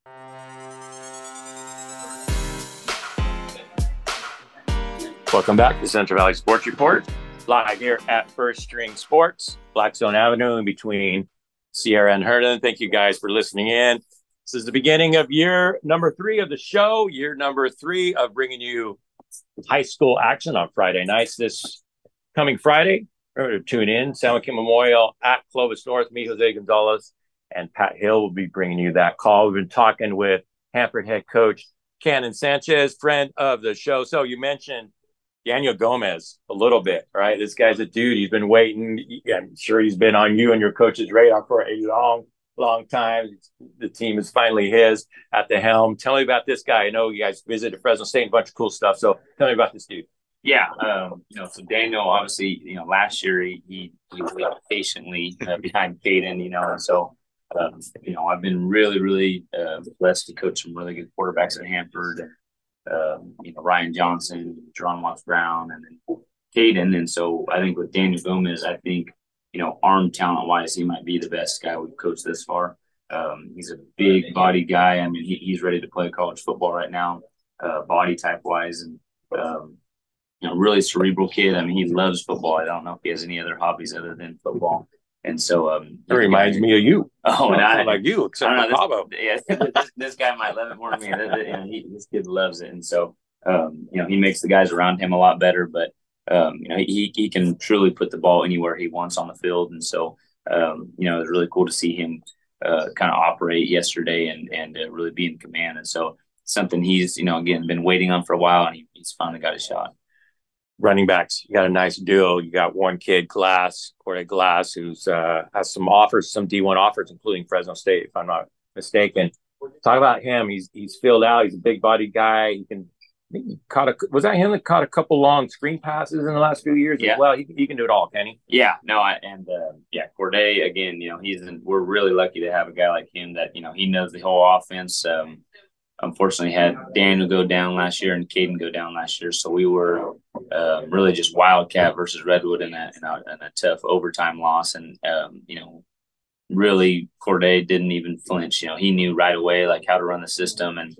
Welcome back to Central Valley Sports Report, live here at First String Sports, Blackstone Avenue in between Sierra and Herndon. Thank you guys for listening in. This is the beginning of year number 3 of the show, year number 3 of bringing you high school action on Friday nights. This coming Friday, remember to tune in. San Joaquin Memorial at Clovis North. Me, Jose Gonzalez, and Pat Hill will be bringing you that call. We've been talking with Hanford head coach Cannon Sanchez, friend of the show. So you mentioned Daniel Gomez a little bit, right? This guy's a dude. He's been waiting. I'm sure he's been on you and your coach's radar for a long time. The team is finally his at the helm. Tell me about this guy. I know you guys visited Fresno State, a bunch of cool stuff. So tell me about this dude. Yeah, so Daniel, obviously, last year he waited patiently behind Caden, and so, I've been really, really blessed to coach some really good quarterbacks at Hanford. Ryan Johnson, Jerron Watts Brown, and then Caden. And so I think with Daniel Gomez, I think, arm talent wise, he might be the best guy we've coached this far. He's a big body guy. I mean, he's ready to play college football right now, body type wise, and really cerebral kid. I mean, he loves football. I don't know if he has any other hobbies other than football. And so it reminds me of you. Oh, and I like you, except for Pablo. This guy might love it more than me. This kid loves it, and so he makes the guys around him a lot better. But he can truly put the ball anywhere he wants on the field, and so it was really cool to see him kind of operate yesterday and really be in command. And so something he's again been waiting on for a while, and he's finally got a shot. Running backs, you got a nice duo. You got one kid, Corey Glass, who's has some offers, some D1 offers, including Fresno State, if I'm not mistaken. Talk about him. He's filled out. He's a big body guy. Was that him that caught a couple long screen passes in the last few years as well? He can do it all, can he? Yeah, no, Corday, again, we're really lucky to have a guy like him that, he knows the whole offense. Unfortunately had Daniel go down last year and Caden go down last year. So we were really just Wildcat versus Redwood in a tough overtime loss. And, really Corday didn't even flinch. He knew right away, like, how to run the system. And,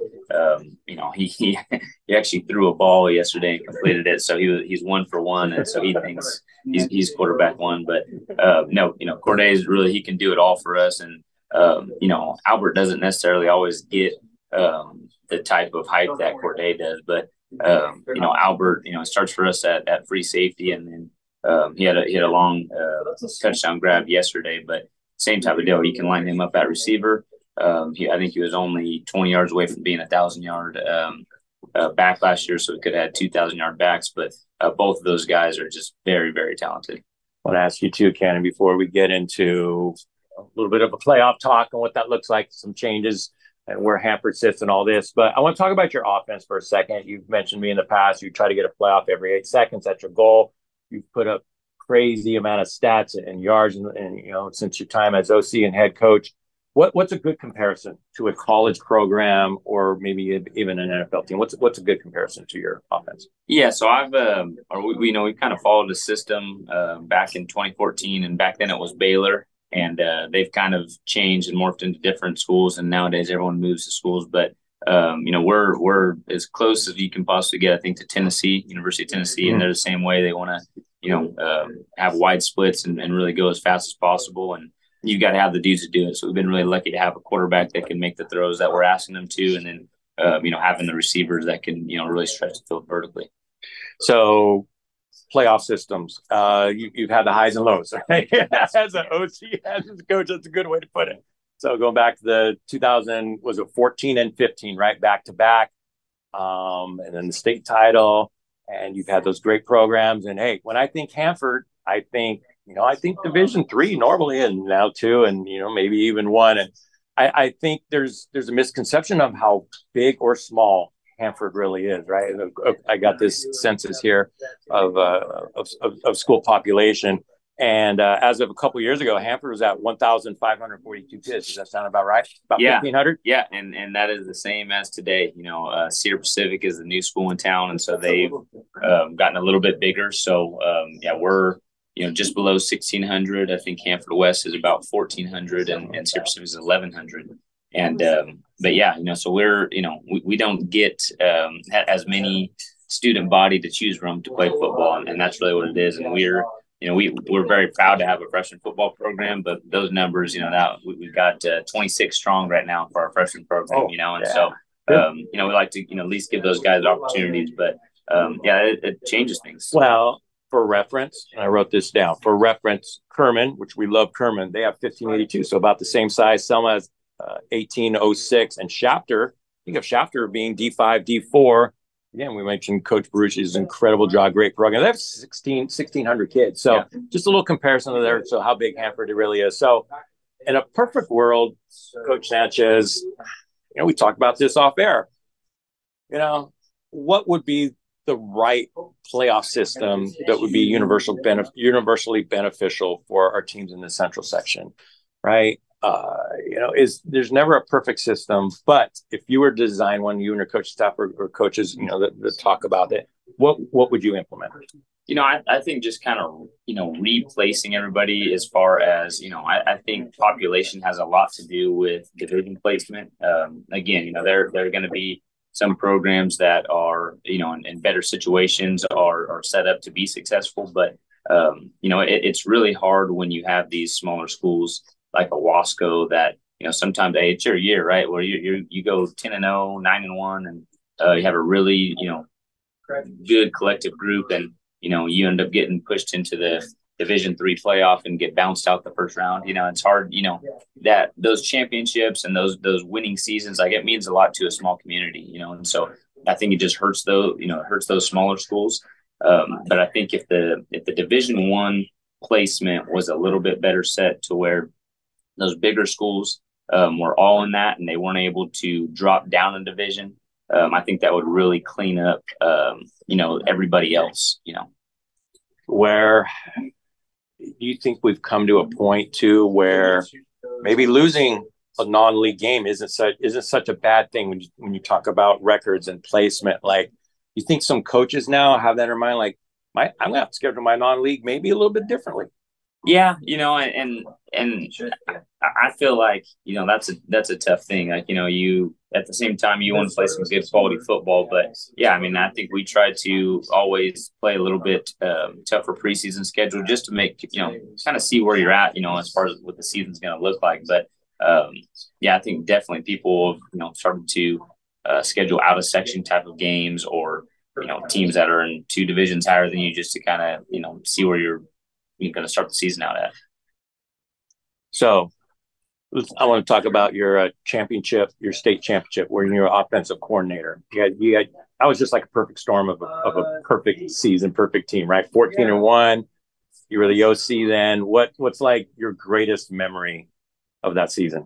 he actually threw a ball yesterday and completed it. So he's 1 for 1. And so he thinks he's quarterback 1. But, Corday is really, he can do it all for us. And, Albert doesn't necessarily always get the type of hype that Corday does, but Albert, starts for us at free safety, and then he had a long touchdown grab yesterday, but same type of deal. You can line him up at receiver. I think he was only 20 yards away from being 1,000-yard back last year, so he could have had 2,000-yard backs. But both of those guys are just very, very talented. I want to ask you too, Cannon, before we get into a little bit of a playoff talk and what that looks like, some changes and where Hanford sits and all this. But I want to talk about your offense for a second. You've mentioned me in the past. You try to get a playoff every 8 seconds. That's your goal. You've put up crazy amount of stats and yards, and since your time as OC and head coach. What's a good comparison to a college program or maybe even an NFL team? What's a good comparison to your offense? Yeah, so we kind of followed the system back in 2014, and back then it was Baylor. And they've kind of changed and morphed into different schools, and nowadays everyone moves to schools. But we're as close as you can possibly get, I think, to Tennessee, University of Tennessee, and they're the same way. They want to, have wide splits and really go as fast as possible. And you've got to have the dudes to do it. So we've been really lucky to have a quarterback that can make the throws that we're asking them to, and then having the receivers that can really stretch the field vertically. So playoff systems. You've had the highs and lows, right? As an OC, as a coach, that's a good way to put it. So going back to the 2014 and 15, right? Back to back. And then the state title. and you've had those great programs. And hey, when I think Hanford, I think Division III normally, and now two, and maybe even one. And I think there's a misconception of how big or small Hanford really is, right? I got this census here of school population, and as of a couple of years ago, Hanford was at 1,542 kids. Does that sound about right? About 1,500? Yeah, and that is the same as today. Cedar Pacific is the new school in town, and so they've gotten a little bit bigger. So we're just below 1,600. I think Hanford West is about 1,400, and Cedar Pacific is 1,100. And so we're we don't get as many student body to choose from to play football, and that's really what it is. And we're very proud to have a freshman football program, but those numbers, that we've got 26 strong right now for our freshman program. So we like to at least give those guys opportunities, but it changes things. Well, for reference, and I wrote this down, for reference, Kerman, which we love Kerman, they have 1,582, so about the same size. Selma has 1,806, and Shafter, think of Shafter being D5, D4. Again, we mentioned Coach Baruchi's incredible job, great program. They have 1,600 kids. So just a little comparison to there. So how big Hanford it really is. So in a perfect world, Coach Sanchez, we talked about this off air. What would be the right playoff system that would be universally beneficial for our teams in the Central section, right? There's never a perfect system, but if you were to design one, you and your coach staff or coaches, that talk about it, what would you implement? I think just kind of, replacing everybody as far as, I think population has a lot to do with division placement. Again, there are going to be some programs that are, in better situations are set up to be successful, but, it's really hard when you have these smaller schools like a Wasco that, sometimes it's your year, right? Where you go 10-0, 9-1, and you have a really, good collective group, and, you end up getting pushed into the Division III playoff and get bounced out the first round. It's hard, that those championships and those winning seasons, like, it means a lot to a small community, and so I think it just hurts those smaller schools. But I think if the Division I placement was a little bit better set to where those bigger schools were all in that and they weren't able to drop down a division, I think that would really clean up, everybody else, Where do you think we've come to a point too where maybe losing a non-league game isn't such a bad thing when you talk about records and placement? Like, you think some coaches now have that in their mind, like, I'm going to have to schedule my non-league maybe a little bit differently. Yeah, and I feel like, that's a tough thing. Like, you at the same time, you want to play some good quality football. But yeah, I think we try to always play a little bit tougher preseason schedule just to make, kind of see where you're at, as far as what the season's going to look like. But I think definitely people have, started to schedule out of section type of games, or, teams that are in two divisions higher than you, just to kind of, see where you're going to start the season out at. So I want to talk about your championship, your state championship, where you're an offensive coordinator. You had, I was just like a perfect storm of a perfect season, perfect team, right? 14-1. You were the OC then. What's like your greatest memory of that season?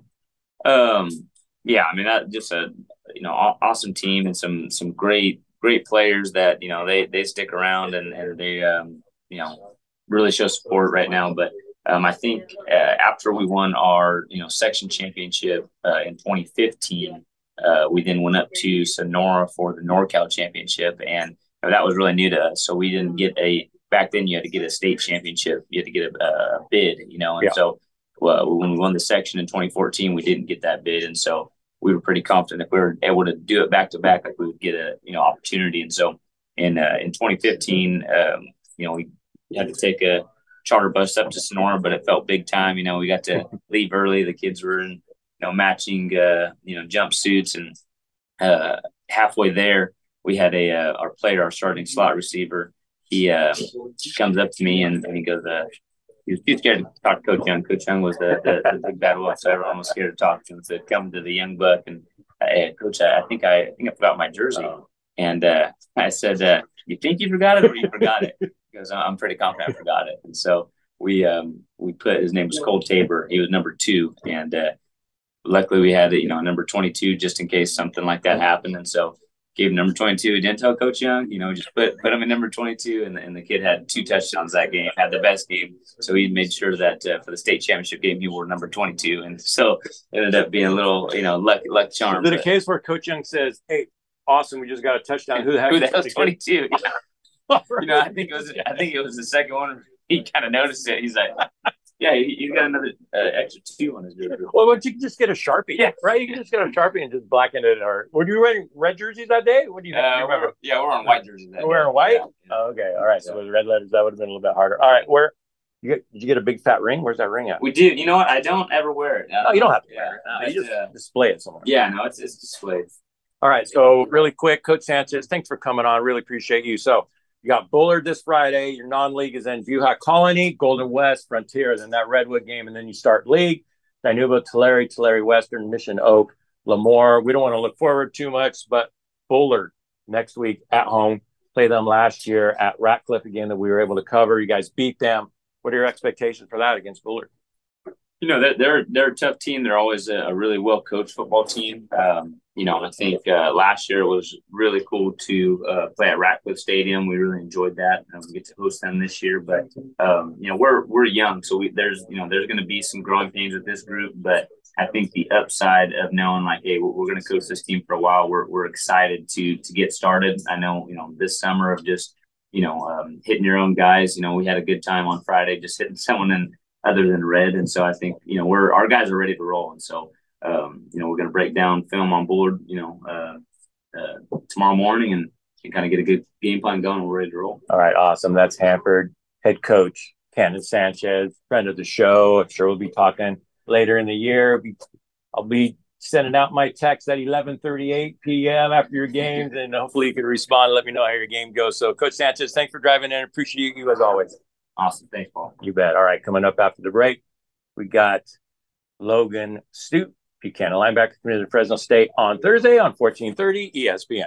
That just a awesome team and some great players that they stick around and they really show support right now. But I think after we won our section championship in 2015, we then went up to Sonora for the NorCal championship, and that was really new to us. So we didn't get back then you had to get a state championship, you had to get a bid, So when we won the section in 2014, we didn't get that bid, and so we were pretty confident if we were able to do it back to back, like we would get a opportunity. And so in 2015, we had to take a charter bus up to Sonora, but it felt big time. We got to leave early. The kids were in, matching, jumpsuits, and halfway there, we had our player, our starting slot receiver. He comes up to me and he goes, he was too scared to talk to Coach Young. Coach Young was the big bad wolf, so everyone was scared to talk to him. So come to the young buck and, hey, Coach, I think I forgot my jersey. And I said, you think you forgot it or you forgot it? Because I'm pretty confident I forgot it. And so we put, his name was Cole Tabor. He was number 2. And luckily we had, number 22 just in case something like that happened. And so gave him number 22. Didn't tell Coach Young, just put him in number 22. And the kid had 2 touchdowns that game, had the best game. So he made sure that for the state championship game, he wore number 22. And so it ended up being a little, luck charm. Is it a case where Coach Young says, hey, awesome, we just got a touchdown. Who the heck is 22? I think it was the second one. He kind of noticed it. He's like, yeah, he's got another extra 2 on his jersey. Well, why don't you just get a Sharpie? Yeah, right. You can just get a Sharpie and just blacken it. Or were you wearing red jerseys that day? What do you remember? We're on white jerseys that day. We're wearing white. Yeah. Oh, okay, all right. So with red letters, that would have been a little bit harder. All right, did you get a big fat ring? Where's that ring at? We did. You know what? I don't ever wear it. You don't have to wear it. You just display it somewhere. Yeah, no, it's displayed. All right, so really quick, Coach Sanchez, thanks for coming on. Really appreciate you. So you got Bullard this Friday. Your non-league is then Viewhawk Colony, Golden West, Frontier, then that Redwood game, and then you start league. Dinuba, Tulare Western, Mission Oak, Lemoore. We don't want to look forward too much, but Bullard next week at home. Play them last year at Ratcliffe again that we were able to cover. You guys beat them. What are your expectations for that against Bullard? They're a tough team. They're always a really well-coached football team. I think last year it was really cool to play at Ratcliffe Stadium. We really enjoyed that. We get to host them this year, but we're young, so there's going to be some growing pains with this group. But I think the upside of knowing like, hey, we're going to coach this team for a while. We're excited to get started. I know this summer of just hitting your own guys. We had a good time on Friday just hitting someone in other than red. And so I think, our guys are ready to roll. And so, we're going to break down film on board, tomorrow morning and kind of get a good game plan going. We're ready to roll. All right. Awesome. That's Hanford head coach, Candace Sanchez, friend of the show. I'm sure we'll be talking later in the year. I'll be sending out my text at 11:38 p.m. after your games, and hopefully you can respond and let me know how your game goes. So, Coach Sanchez, thanks for driving in. Appreciate you as always. Awesome. Thanks, Paul. You bet. All right. Coming up after the break, we got Logan Stute, Buchanan linebacker committed to Fresno State on Thursday on 1430 ESPN.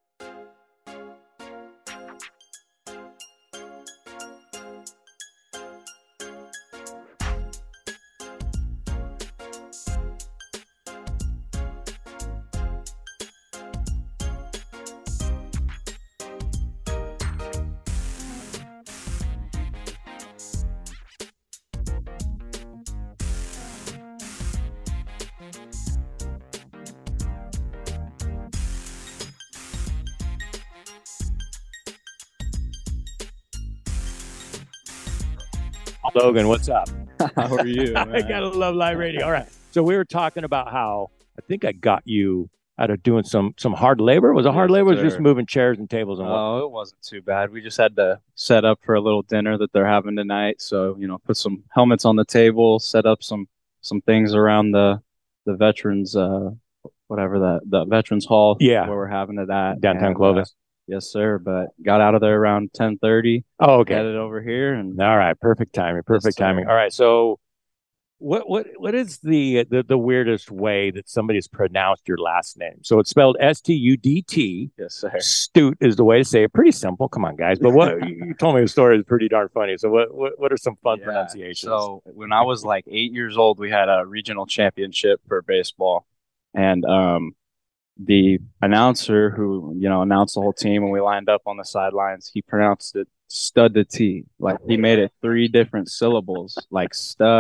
Logan, what's up? How are you? I gotta love live radio. All right. So we were talking about how I think I got you out of doing some hard labor. Was it hard labor? Or was it just moving chairs and tables and what? Oh, it wasn't too bad. We just had to set up for a little dinner that they're having tonight. So, put some helmets on the table, set up some things around the veterans the veterans hall where we're having it at. Downtown Clovis. Yes, sir. But got out of there around 10:30. Oh, okay. Headed over here, and all right, perfect timing. Perfect timing. All right, so what is the weirdest way that somebody's pronounced your last name? So it's spelled Studt. Yes, sir. Stute is the way to say it. Pretty simple. Come on, guys. But what you told me the story is pretty darn funny. So what are some fun pronunciations? So when I was like 8 years old, we had a regional championship for baseball, and the announcer who, announced the whole team when we lined up on the sidelines, he pronounced it Studt. Like he made it 3 different syllables, like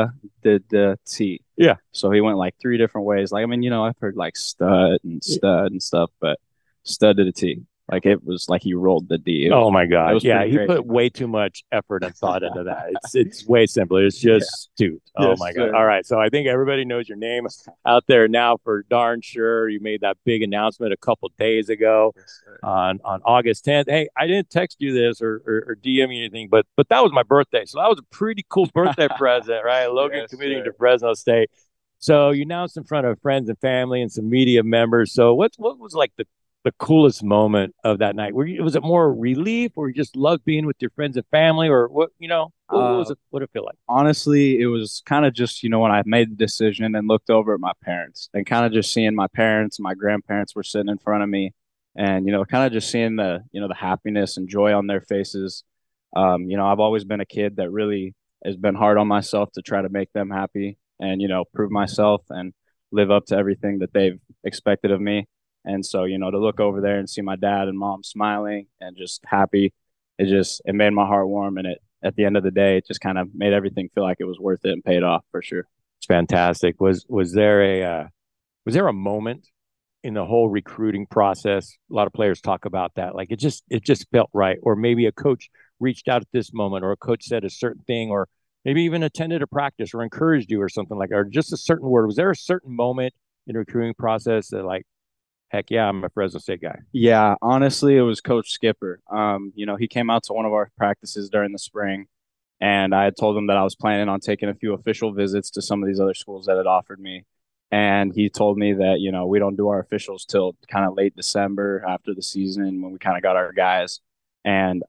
Studt. Yeah. So he went like 3 different ways. Like, I've heard like stud and stuff, but Studt. Like it was like he rolled the D. Oh my God! Yeah, he put way too much effort and thought into that. It's way simpler. It's just Stute. Oh my God! All right, so I think everybody knows your name out there now for darn sure. You made that big announcement a couple days ago on August 10th. Hey, I didn't text you this or DM you anything, but that was my birthday, so that was a pretty cool birthday present, right? Logan committing to Fresno State. So you announced in front of friends and family and some media members. So what was like the coolest moment of that night? Was it more relief, or you just loved being with your friends and family, or what? What did it feel like? Honestly, it was kind of just when I made the decision and looked over at my parents, and kind of just seeing my parents, my grandparents were sitting in front of me, And, kind of just seeing the happiness and joy on their faces. I've always been a kid that really has been hard on myself to try to make them happy and, prove myself and live up to everything that they've expected of me. And so, to look over there and see my dad and mom smiling and just happy, it made my heart warm. And at the end of the day, it just kind of made everything feel like it was worth it and paid off for sure. It's fantastic. Was there a moment in the whole recruiting process? A lot of players talk about that. Like it just felt right. Or maybe a coach reached out at this moment, or a coach said a certain thing, or maybe even attended a practice or encouraged you or something like that, or just a certain word. Was there a certain moment in the recruiting process that like, heck yeah, I'm a Fresno State guy? Yeah, honestly, it was Coach Skipper. He came out to one of our practices during the spring, and I had told him that I was planning on taking a few official visits to some of these other schools that had offered me. And he told me that, we don't do our officials till kind of late December after the season when we kind of got our guys. And,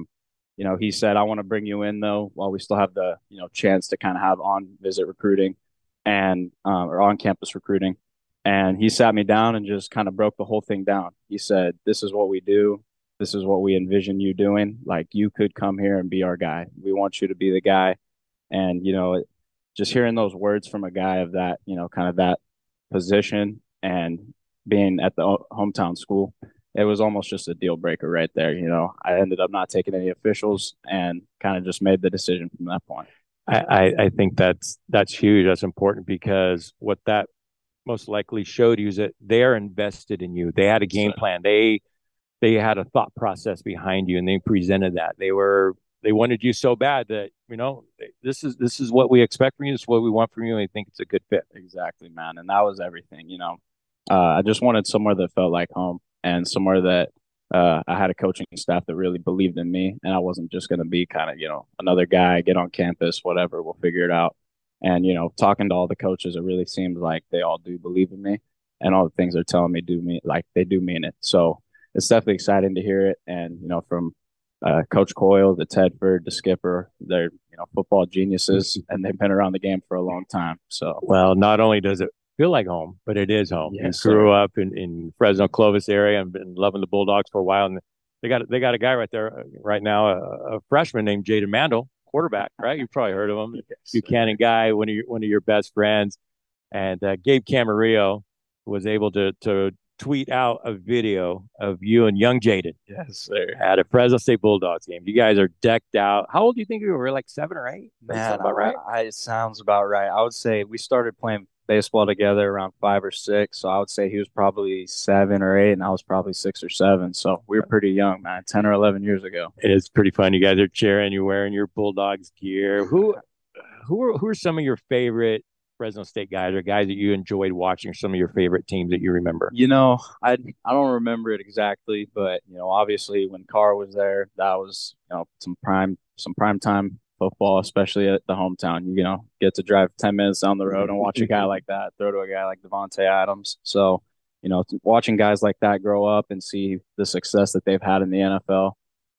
he said, I want to bring you in, though, while we still have the, chance to kind of have on-visit recruiting and or on-campus recruiting. And he sat me down and just kind of broke the whole thing down. He said, this is what we do. This is what we envision you doing. Like, you could come here and be our guy. We want you to be the guy. And, just hearing those words from a guy of that, kind of that position and being at the hometown school, it was almost just a deal breaker right there. I ended up not taking any officials and kind of just made the decision from that point. I think that's huge. That's important, because what that most likely showed you is that they're invested in you. They had a game plan. They had a thought process behind you, and they presented that. They wanted you so bad that, this is what we expect from you. This is what we want from you. And I think it's a good fit. Exactly, man. And that was everything, I just wanted somewhere that felt like home, and somewhere that I had a coaching staff that really believed in me. And I wasn't just going to be kind of, another guy, get on campus, whatever, we'll figure it out. And, talking to all the coaches, it really seems like they all do believe in me, and all the things they're telling me they do mean it. So it's definitely exciting to hear it. And, from Coach Coyle, to Tedford, to Skipper, they're, football geniuses, and they've been around the game for a long time. So, well, not only does it feel like home, but it is home. Yes, you grew up in Fresno Clovis area and been loving the Bulldogs for a while. And they got a guy right there right now, a freshman named Jaden Mandel, quarterback, right? You've probably heard of him. Yes, Buchanan guy, one of your best friends. And Gabe Camarillo was able to tweet out a video of you and young Jaden. Yes, sir. At a Fresno State Bulldogs game. You guys are decked out. How old do you think you were? Like 7 or 8? Man, about right? It sounds about right. I would say we started playing baseball together around 5 or 6. So I would say he was probably 7 or 8, and I was probably 6 or 7. So we were pretty young, man, 10 or 11 years ago. It is pretty fun. You guys are cheering. You're wearing your Bulldogs gear. Who are some of your favorite Fresno State guys, or guys that you enjoyed watching, or some of your favorite teams that you remember? I don't remember it exactly, but obviously when Carr was there, that was some prime time football, especially at the hometown. Get to drive 10 minutes down the road and watch a guy like that throw to a guy like Devontae Adams. So watching guys like that grow up and see the success that they've had in the NFL.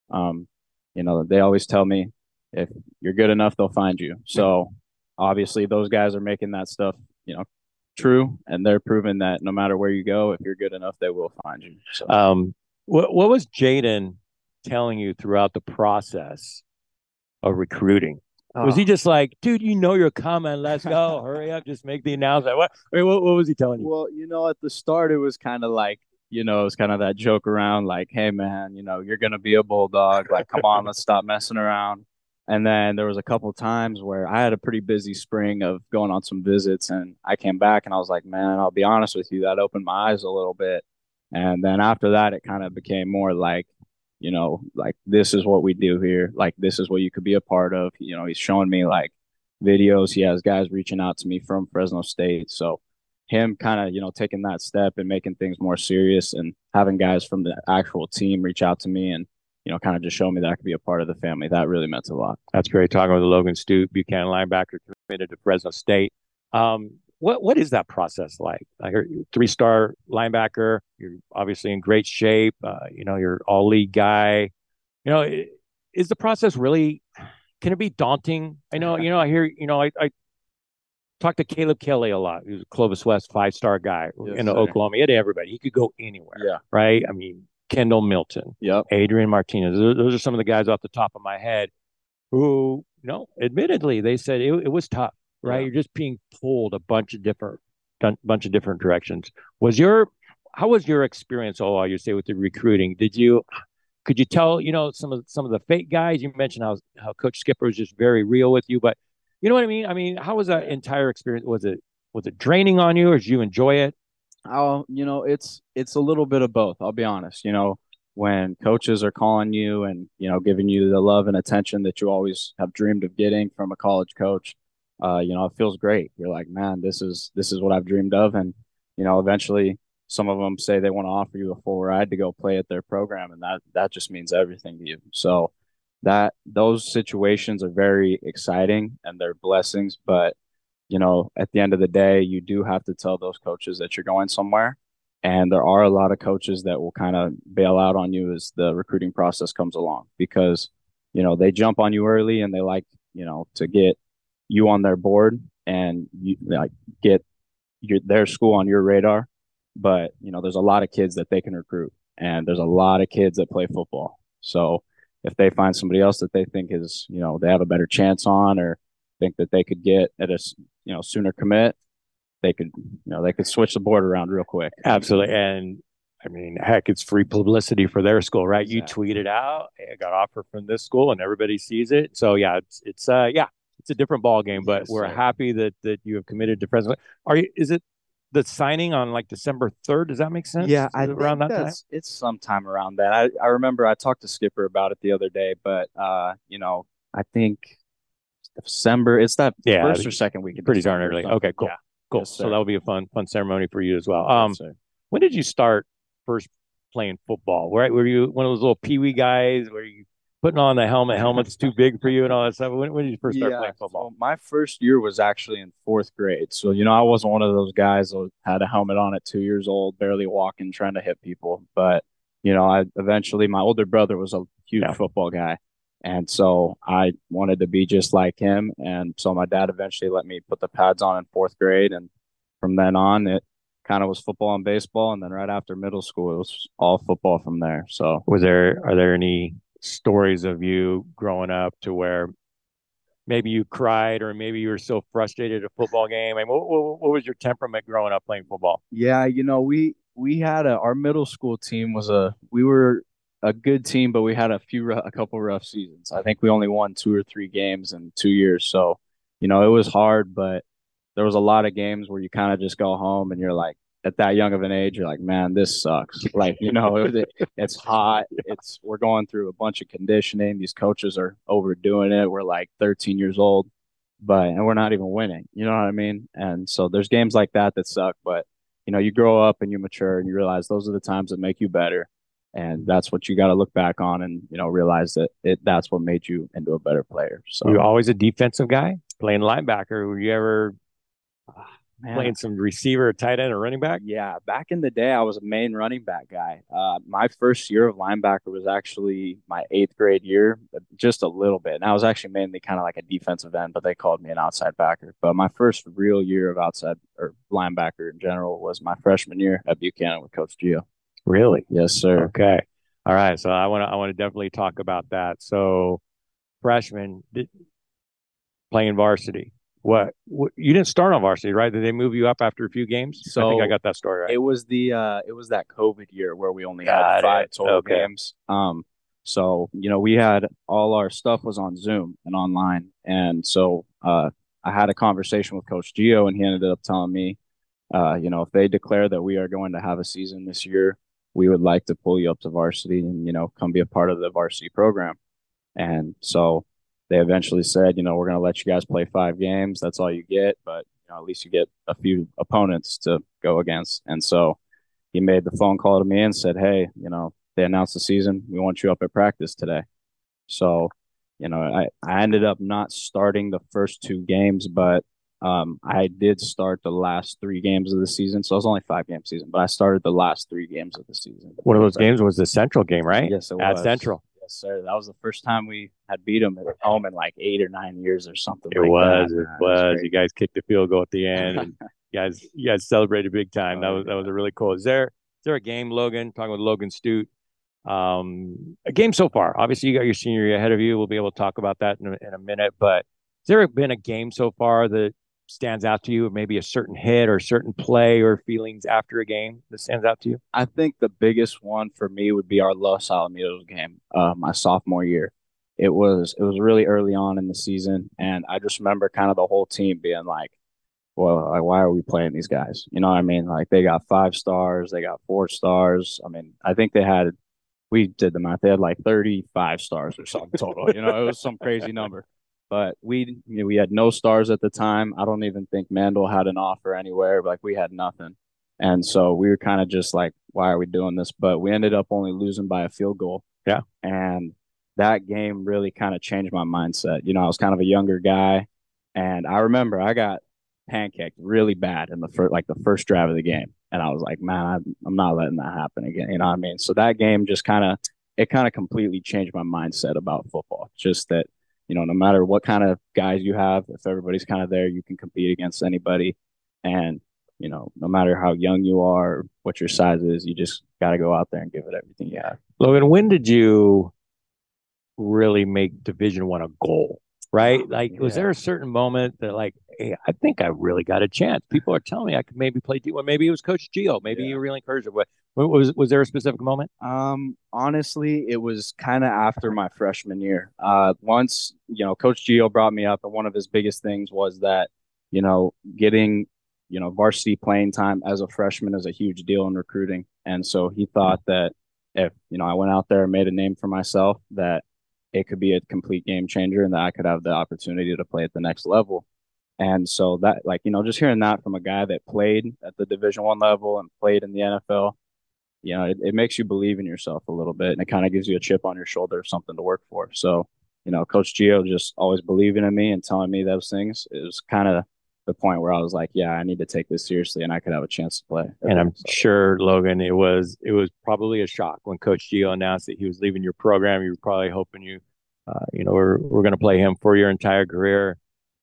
They always tell me, if you're good enough, they'll find you. So obviously those guys are making that stuff, true, and they're proving that no matter where you go, if you're good enough, they will find you. So, what was Jaden telling you throughout the process of recruiting? Was he just like, dude, you're coming, let's go, hurry up, just make the announcement? What was he telling you? Well, at the start, it was kind of like, it was kind of that joke around, like, hey, man, you're going to be a Bulldog. Like, come on, let's stop messing around. And then there was a couple of times where I had a pretty busy spring of going on some visits, and I came back and I was like, man, I'll be honest with you, that opened my eyes a little bit. And then after that, it kind of became more like, like, this is what we do here. Like, this is what you could be a part of. He's showing me like videos. He has guys reaching out to me from Fresno State. So him kind of, taking that step and making things more serious, and having guys from the actual team reach out to me and, kind of just show me that I could be a part of the family. That really meant a lot. That's great. Talking with Logan Stute, Buchanan linebacker, committed to Fresno State. What is that process like? Like, 3-star linebacker, you're obviously in great shape. You're all league guy. Is the process really, can it be daunting? I know, I hear, I talked to Caleb Kelly a lot. He was a Clovis West 5-star guy in Oklahoma. He had everybody. He could go anywhere. Yeah. Right. I mean, Kendall Milton. Yep. Adrian Martinez. Those are some of the guys off the top of my head who, admittedly, they said it was tough. Right. Yeah. You're just being pulled a bunch of different directions. How was your experience while you say with the recruiting? Could you tell, some of the fake guys? You mentioned how Coach Skipper was just very real with you, but you know what I mean? I mean, how was that entire experience? Was it draining on you, or did you enjoy it? Oh, it's a little bit of both. I'll be honest. When coaches are calling you and, giving you the love and attention that you always have dreamed of getting from a college coach, it feels great. You're like, man, this is what I've dreamed of. And, eventually some of them say they want to offer you a full ride to go play at their program. And that just means everything to you. So those situations are very exciting and they're blessings. But, at the end of the day, you do have to tell those coaches that you're going somewhere. And there are a lot of coaches that will kind of bail out on you as the recruiting process comes along because, they jump on you early and they like, to get you on their board and get their school on your radar. But, there's a lot of kids that they can recruit and there's a lot of kids that play football. So if they find somebody else that they think is, they have a better chance on or think that they could get at a, sooner commit, they could switch the board around real quick. Absolutely. And I mean, heck, it's free publicity for their school, right? Exactly. You tweet it out, hey, I got an offer from this school and everybody sees it. So yeah, it's a different ball game, but yes, we're happy that you have committed to Fresno. Is it the signing on like December 3rd? Does that make sense? Yeah, around that time. It's sometime around that. I remember I talked to Skipper about it the other day, but I think December. It's that first or second week. Pretty darn early. Okay, cool, yeah. Cool. Yes, so that'll be a fun ceremony for you as well. Yes, when did you start first playing football? Were you one of those little peewee guys? Were you putting on the helmet's too big for you and all that stuff? When did you first start playing football? So my first year was actually in 4th grade. So, I wasn't one of those guys that had a helmet on at 2 years old, barely walking, trying to hit people. But, I eventually, my older brother was a huge football guy. And so I wanted to be just like him. And so my dad eventually let me put the pads on in 4th grade. And from then on, it kind of was football and baseball. And then right after middle school, it was all football from there. So are there any stories of you growing up to where maybe you cried or maybe you were so frustrated at a football game? I mean, what was your temperament growing up playing football? Yeah, we had our middle school team we were a good team, but we had a couple rough seasons. I think we only won 2 or 3 games in 2 years. So, it was hard, but there was a lot of games where you kind of just go home and you're like, at that young of an age, you're like, man, this sucks. Like, it's hot. We're going through a bunch of conditioning. These coaches are overdoing it. We're like 13 years old, and we're not even winning. You know what I mean? And so there's games like that suck, but you grow up and you mature and you realize those are the times that make you better. And that's what you got to look back on and, realize that that's what made you into a better player. So were you always a defensive guy playing linebacker? Were you ever playing some receiver, tight end, or running back? Yeah. Back in the day, I was a main running back guy. My first year of linebacker was actually my 8th grade year, just a little bit. And I was actually mainly kind of like a defensive end, but they called me an outside backer. But my first real year of outside or linebacker in general was my freshman year at Buchanan with Coach Gio. Really? Yes, sir. Okay. All right. So I want to definitely talk about that. So freshman playing varsity. What you didn't start on varsity, right? Did they move you up after a few games? So I think I got that story right. It was that COVID year where we only had 5 total games. So we had all our stuff was on Zoom and online, and so I had a conversation with Coach Gio, and he ended up telling me, if they declare that we are going to have a season this year, we would like to pull you up to varsity and, come be a part of the varsity program. And so they eventually said, we're going to let you guys play 5 games. That's all you get. But, at least you get a few opponents to go against. And so he made the phone call to me and said, hey, they announced the season. We want you up at practice today. So, I ended up not starting the first 2 games, but I did start the last 3 games of the season. So it was only 5-game season, but I started the last 3 games of the season. One of those games was the Central game, right? Yes, it was. At Central. Yes, sir. That was the first time we had beat them at home in like 8 or 9 years or something It like was. that. It Man. was. You guys kicked the field goal at the end, and you guys celebrated big time. That was a really cool. Is there a game, Logan? Talking with Logan Stute. A game so far. Obviously, you got your senior year ahead of you. We'll be able to talk about that in a minute. But has there been a game so far that stands out to you, or maybe a certain hit or certain play or feelings after a game that stands out to you? I think the biggest one for me would be our Los Alamitos game, my sophomore year. It was really early on in the season, and I just remember kind of the whole team being like, "Well, like, why are we playing these guys?" You know what I mean? Like they got 5 stars, they got 4 stars. I mean, I think we did the math. They had like 35 stars or something total. It was some crazy number. But we had no stars at the time. I don't even think Mandel had an offer anywhere. Like we had nothing. And so we were kind of just like, why are we doing this? But we ended up only losing by a field goal. Yeah. And that game really kind of changed my mindset. I was kind of a younger guy. And I remember I got pancaked really bad in the first drive of the game. And I was like, man, I'm not letting that happen again. You know what I mean? So that game just kind of completely changed my mindset about football. Just that, no matter what kind of guys you have, if everybody's kind of there, you can compete against anybody. And, no matter how young you are, what your size is, you just got to go out there and give it everything you have. Logan, when did you really make Division I a goal? Right? Like, was there a certain moment that, like, hey, I think I really got a chance? People are telling me I could maybe play D1. Maybe it was Coach Gio. Maybe you really encouraged it. But was there a specific moment? Honestly, it was kind of after my freshman year. Once, Coach Gio brought me up, and one of his biggest things was that, getting, varsity playing time as a freshman is a huge deal in recruiting. And so he thought that if, I went out there and made a name for myself, that it could be a complete game changer and that I could have the opportunity to play at the next level. And so that, like, just hearing that from a guy that played at the Division I level and played in the NFL, it makes you believe in yourself a little bit, and it kind of gives you a chip on your shoulder, something to work for. So, Coach Gio just always believing in me and telling me those things. It was kind of the point where I was like, yeah, I need to take this seriously and I could have a chance to play. And I'm sure, Logan, it was probably a shock when Coach Gio announced that he was leaving your program. You were probably hoping we're going to play him for your entire career.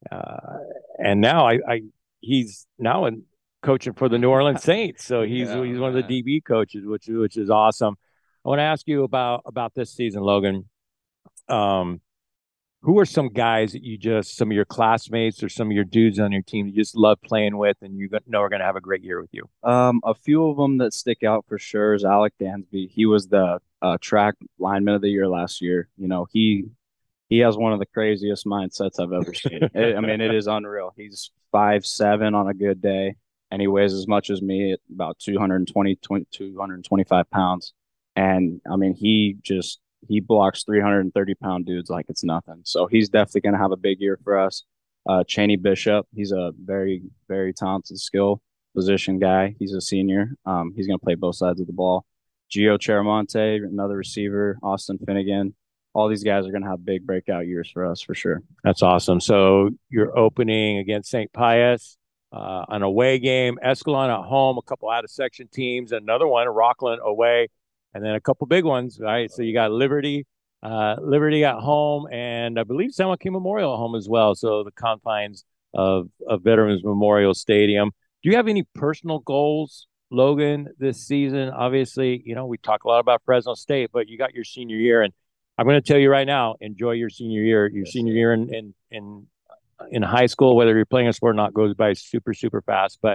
And now he's now coaching for the New Orleans Saints. So he's one of the DB coaches, which is awesome. I want to ask you about this season, Logan. Who are some guys that some of your classmates or some of your dudes on your team you just love playing with and you know are going to have a great year with you? A few of them that stick out for sure is Alec Dansby. He was the track lineman of the year last year. He has one of the craziest mindsets I've ever seen. It is unreal. He's 5'7" on a good day, and he weighs as much as me at about 225 pounds. And he blocks 330-pound dudes like it's nothing. So he's definitely going to have a big year for us. Cheney Bishop, he's a very, very talented skill position guy. He's a senior. He's going to play both sides of the ball. Gio Cheramonte, another receiver. Austin Finnegan. All these guys are going to have big breakout years for us for sure. That's awesome. So you're opening against St. Pius, an away game, Escalon at home, a couple out-of-section teams, another one, Rockland away, and then a couple big ones, right? So you got Liberty at home, and I believe San Joaquin Memorial at home as well. So the confines of Veterans Memorial Stadium. Do you have any personal goals, Logan, this season? Obviously, we talk a lot about Fresno State, but you got your senior year, and I'm going to tell you right now, enjoy your senior year. Your senior year in high school, whether you're playing a sport or not, goes by super, super fast. But,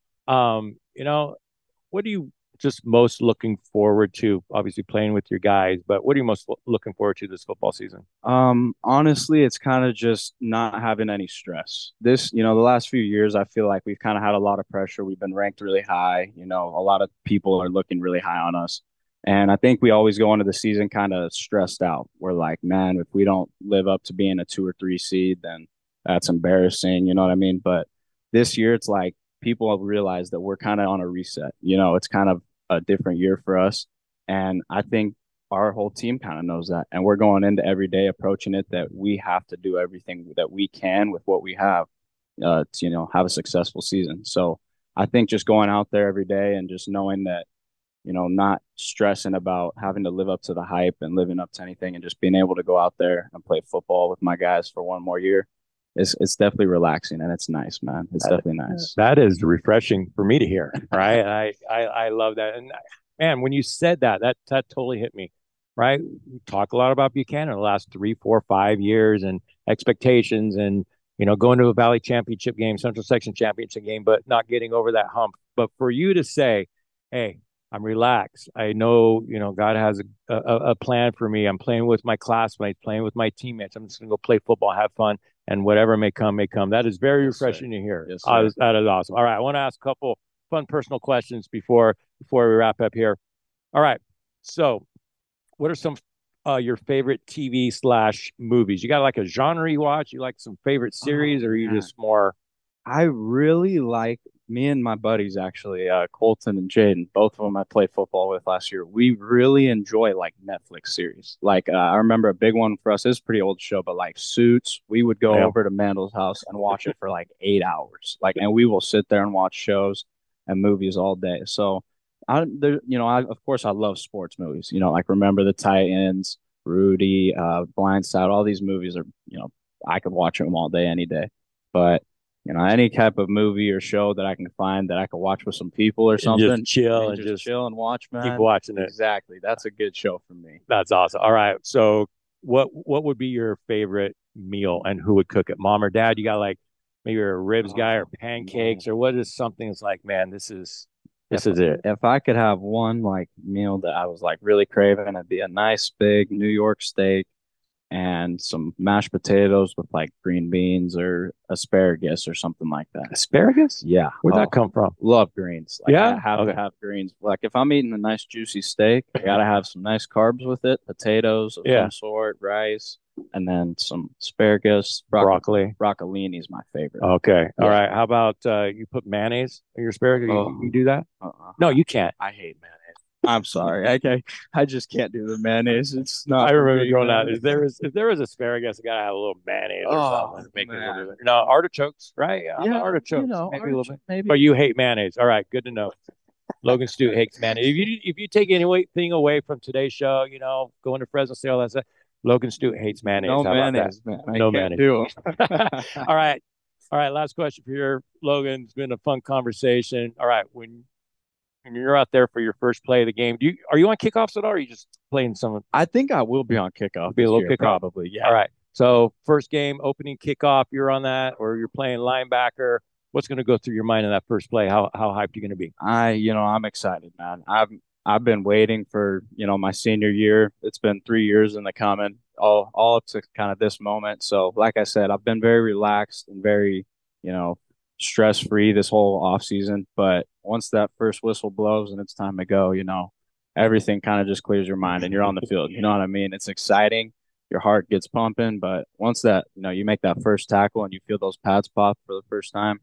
what are you just most looking forward to? Obviously playing with your guys, but what are you most looking forward to this football season? Honestly, it's kind of just not having any stress. The last few years, I feel like we've kind of had a lot of pressure. We've been ranked really high. A lot of people are looking really high on us. And I think we always go into the season kind of stressed out. We're like, man, if we don't live up to being a 2 or 3 seed, then that's embarrassing. You know what I mean? But this year, it's like people have realized that we're kind of on a reset. It's kind of a different year for us. And I think our whole team kind of knows that. And we're going into every day approaching it that we have to do everything that we can with what we have to, have a successful season. So I think just going out there every day and just knowing that not stressing about having to live up to the hype and living up to anything, and just being able to go out there and play football with my guys for one more year. It's definitely relaxing, and it's nice, man. It's definitely nice. That is refreshing for me to hear, right? I love that. And man, when you said that totally hit me, right? We talk a lot about Buchanan the last 3, 4, 5 years and expectations and, going to a Valley championship game, Central Section championship game, but not getting over that hump. But for you to say, hey, I'm relaxed. I know, God has a plan for me. I'm playing with my classmates, playing with my teammates. I'm just going to go play football, have fun, and whatever may come, may come. That is very refreshing to hear. Yes, that is awesome. All right, I want to ask a couple fun personal questions before we wrap up here. All right, so what are some your favorite TV/movies? You got like a genre you watch? You like some favorite series, or are you just more? I really like, me and my buddies actually, Colton and Jaden, both of them I played football with last year. We really enjoy like Netflix series. Like I remember a big one for us. It's a pretty old show, but like Suits, we would go over to Mandel's house and watch it for like 8 hours. Like, and we will sit there and watch shows and movies all day. So of course I love sports movies. Like Remember the Titans, Rudy, Blindside. All these movies are, I could watch them all day, any day. But any type of movie or show that I can find that I can watch with some people or something, just chill and watch, man. Keep watching it. Exactly. That's a good show for me. That's awesome. All right. So what would be your favorite meal, and who would cook it? Mom or dad? You got like maybe you're a ribs guy or pancakes, or what is something that's like, man, this is it. If I could have one like meal that I was like really craving, it'd be a nice big New York steak and some mashed potatoes with like green beans or asparagus or something like that. Asparagus? Yeah. Where'd that come from? Love greens. Like, yeah? I have to have greens. Like if I'm eating a nice juicy steak, I gotta have some nice carbs with it. Potatoes of some sort, rice, and then some asparagus. Broccoli. Broccolini is my favorite. Okay. All right. How about you put mayonnaise in your asparagus? You do that? No, you can't. I hate mayonnaise. I'm sorry. I just can't do the mayonnaise. It's not. I remember going out. If there was asparagus, I gotta have a little mayonnaise or something to make it a little bit. Artichokes, right? Yeah, artichokes. Maybe a little bit. Maybe. But you hate mayonnaise. All right, good to know. Logan Stute hates mayonnaise. If you take anything away from today's show, going to Fresno State, all that stuff, Logan Stute hates mayonnaise. No mayonnaise, man. No mayonnaise. All right. Last question for you, Logan. It's been a fun conversation. All right, when you're out there for your first play of the game, are you on kickoffs at all, or are you just playing some? I think I will be on kickoff. Be a little kickoff? Probably, yeah. All right. So first game, opening kickoff, you're on that, or you're playing linebacker. What's going to go through your mind in that first play? How hyped are you going to be? I'm excited, man. I've been waiting for, my senior year. It's been 3 years in the coming, all up to kind of this moment. So like I said, I've been very relaxed and very, stress-free this whole off season. But once that first whistle blows and it's time to go, everything kind of just clears your mind and you're on the field. You know what I mean? It's exciting. Your heart gets pumping. But once that, you make that first tackle and you feel those pads pop for the first time,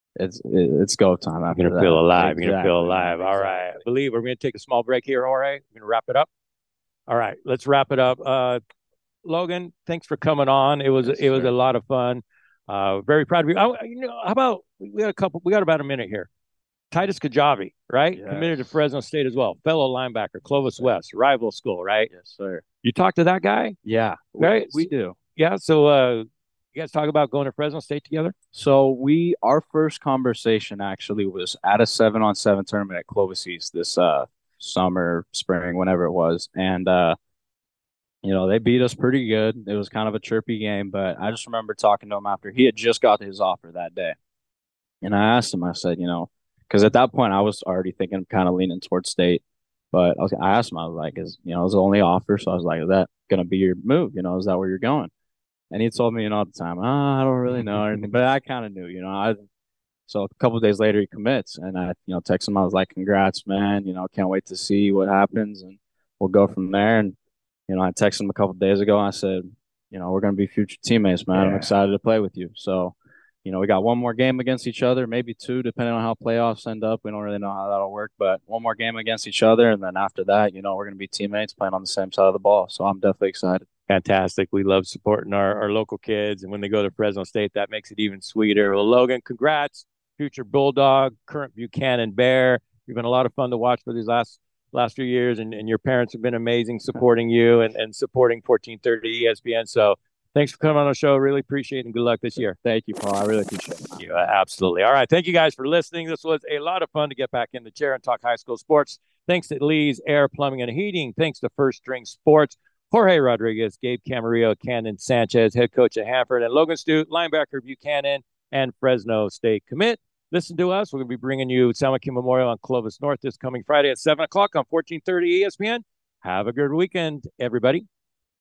it's go time. You're going to feel alive. Exactly. You're going to feel alive. All right. I believe we're going to take a small break here, Jorge. We're going to wrap it up. All right. Let's wrap it up. Logan, thanks for coming on. It was a lot of fun. Very proud of you. How about we got about a minute here. Titus Kajabi, right? Yes. Committed to Fresno State as well. Fellow linebacker, Clovis West, rival school, right? Yes, sir. You talked to that guy? Yeah. Right? We do. Yeah. So you guys talk about going to Fresno State together? So our first conversation actually was at a 7-on-7 tournament at Clovis East this summer, spring, whenever it was. And they beat us pretty good. It was kind of a chirpy game, but I just remember talking to him after he had just got his offer that day. And I asked him, I said, because at that point I was already thinking, kind of leaning towards State. But I asked him, I was like, it was the only offer. So I was like, is that going to be your move? Is that where you're going? And he told me, at the time, I don't really know or anything, but I kind of knew, so a couple of days later he commits and I, text him. I was like, congrats, man. Can't wait to see what happens and we'll go from there. And, I texted him a couple of days ago and I said, we're going to be future teammates, man. Yeah. I'm excited to play with you. So, we got one more game against each other, maybe two, depending on how playoffs end up. We don't really know how that'll work, but one more game against each other. And then after that, we're going to be teammates playing on the same side of the ball. So I'm definitely excited. Fantastic. We love supporting our local kids. And when they go to Fresno State, that makes it even sweeter. Well, Logan, congrats. Future Bulldog, current Buchanan Bear. You've been a lot of fun to watch for these last last few years, and your parents have been amazing supporting you and supporting 1430 ESPN. So thanks for coming on the show. Really appreciate it, and good luck this year. Thank you, Paul. I really appreciate it. You, absolutely. All right. Thank you guys for listening. This was a lot of fun to get back in the chair and talk high school sports. Thanks to Lee's Air Plumbing and Heating. Thanks to First String Sports. Jorge Rodriguez, Gabe Camarillo, Cannon Sanchez, head coach at Hanford, and Logan Stute, linebacker Buchanan, and Fresno State commit. Listen to us. We're going to be bringing you San Joaquin Memorial on Clovis North this coming Friday at 7 o'clock on 1430 ESPN. Have a good weekend, everybody.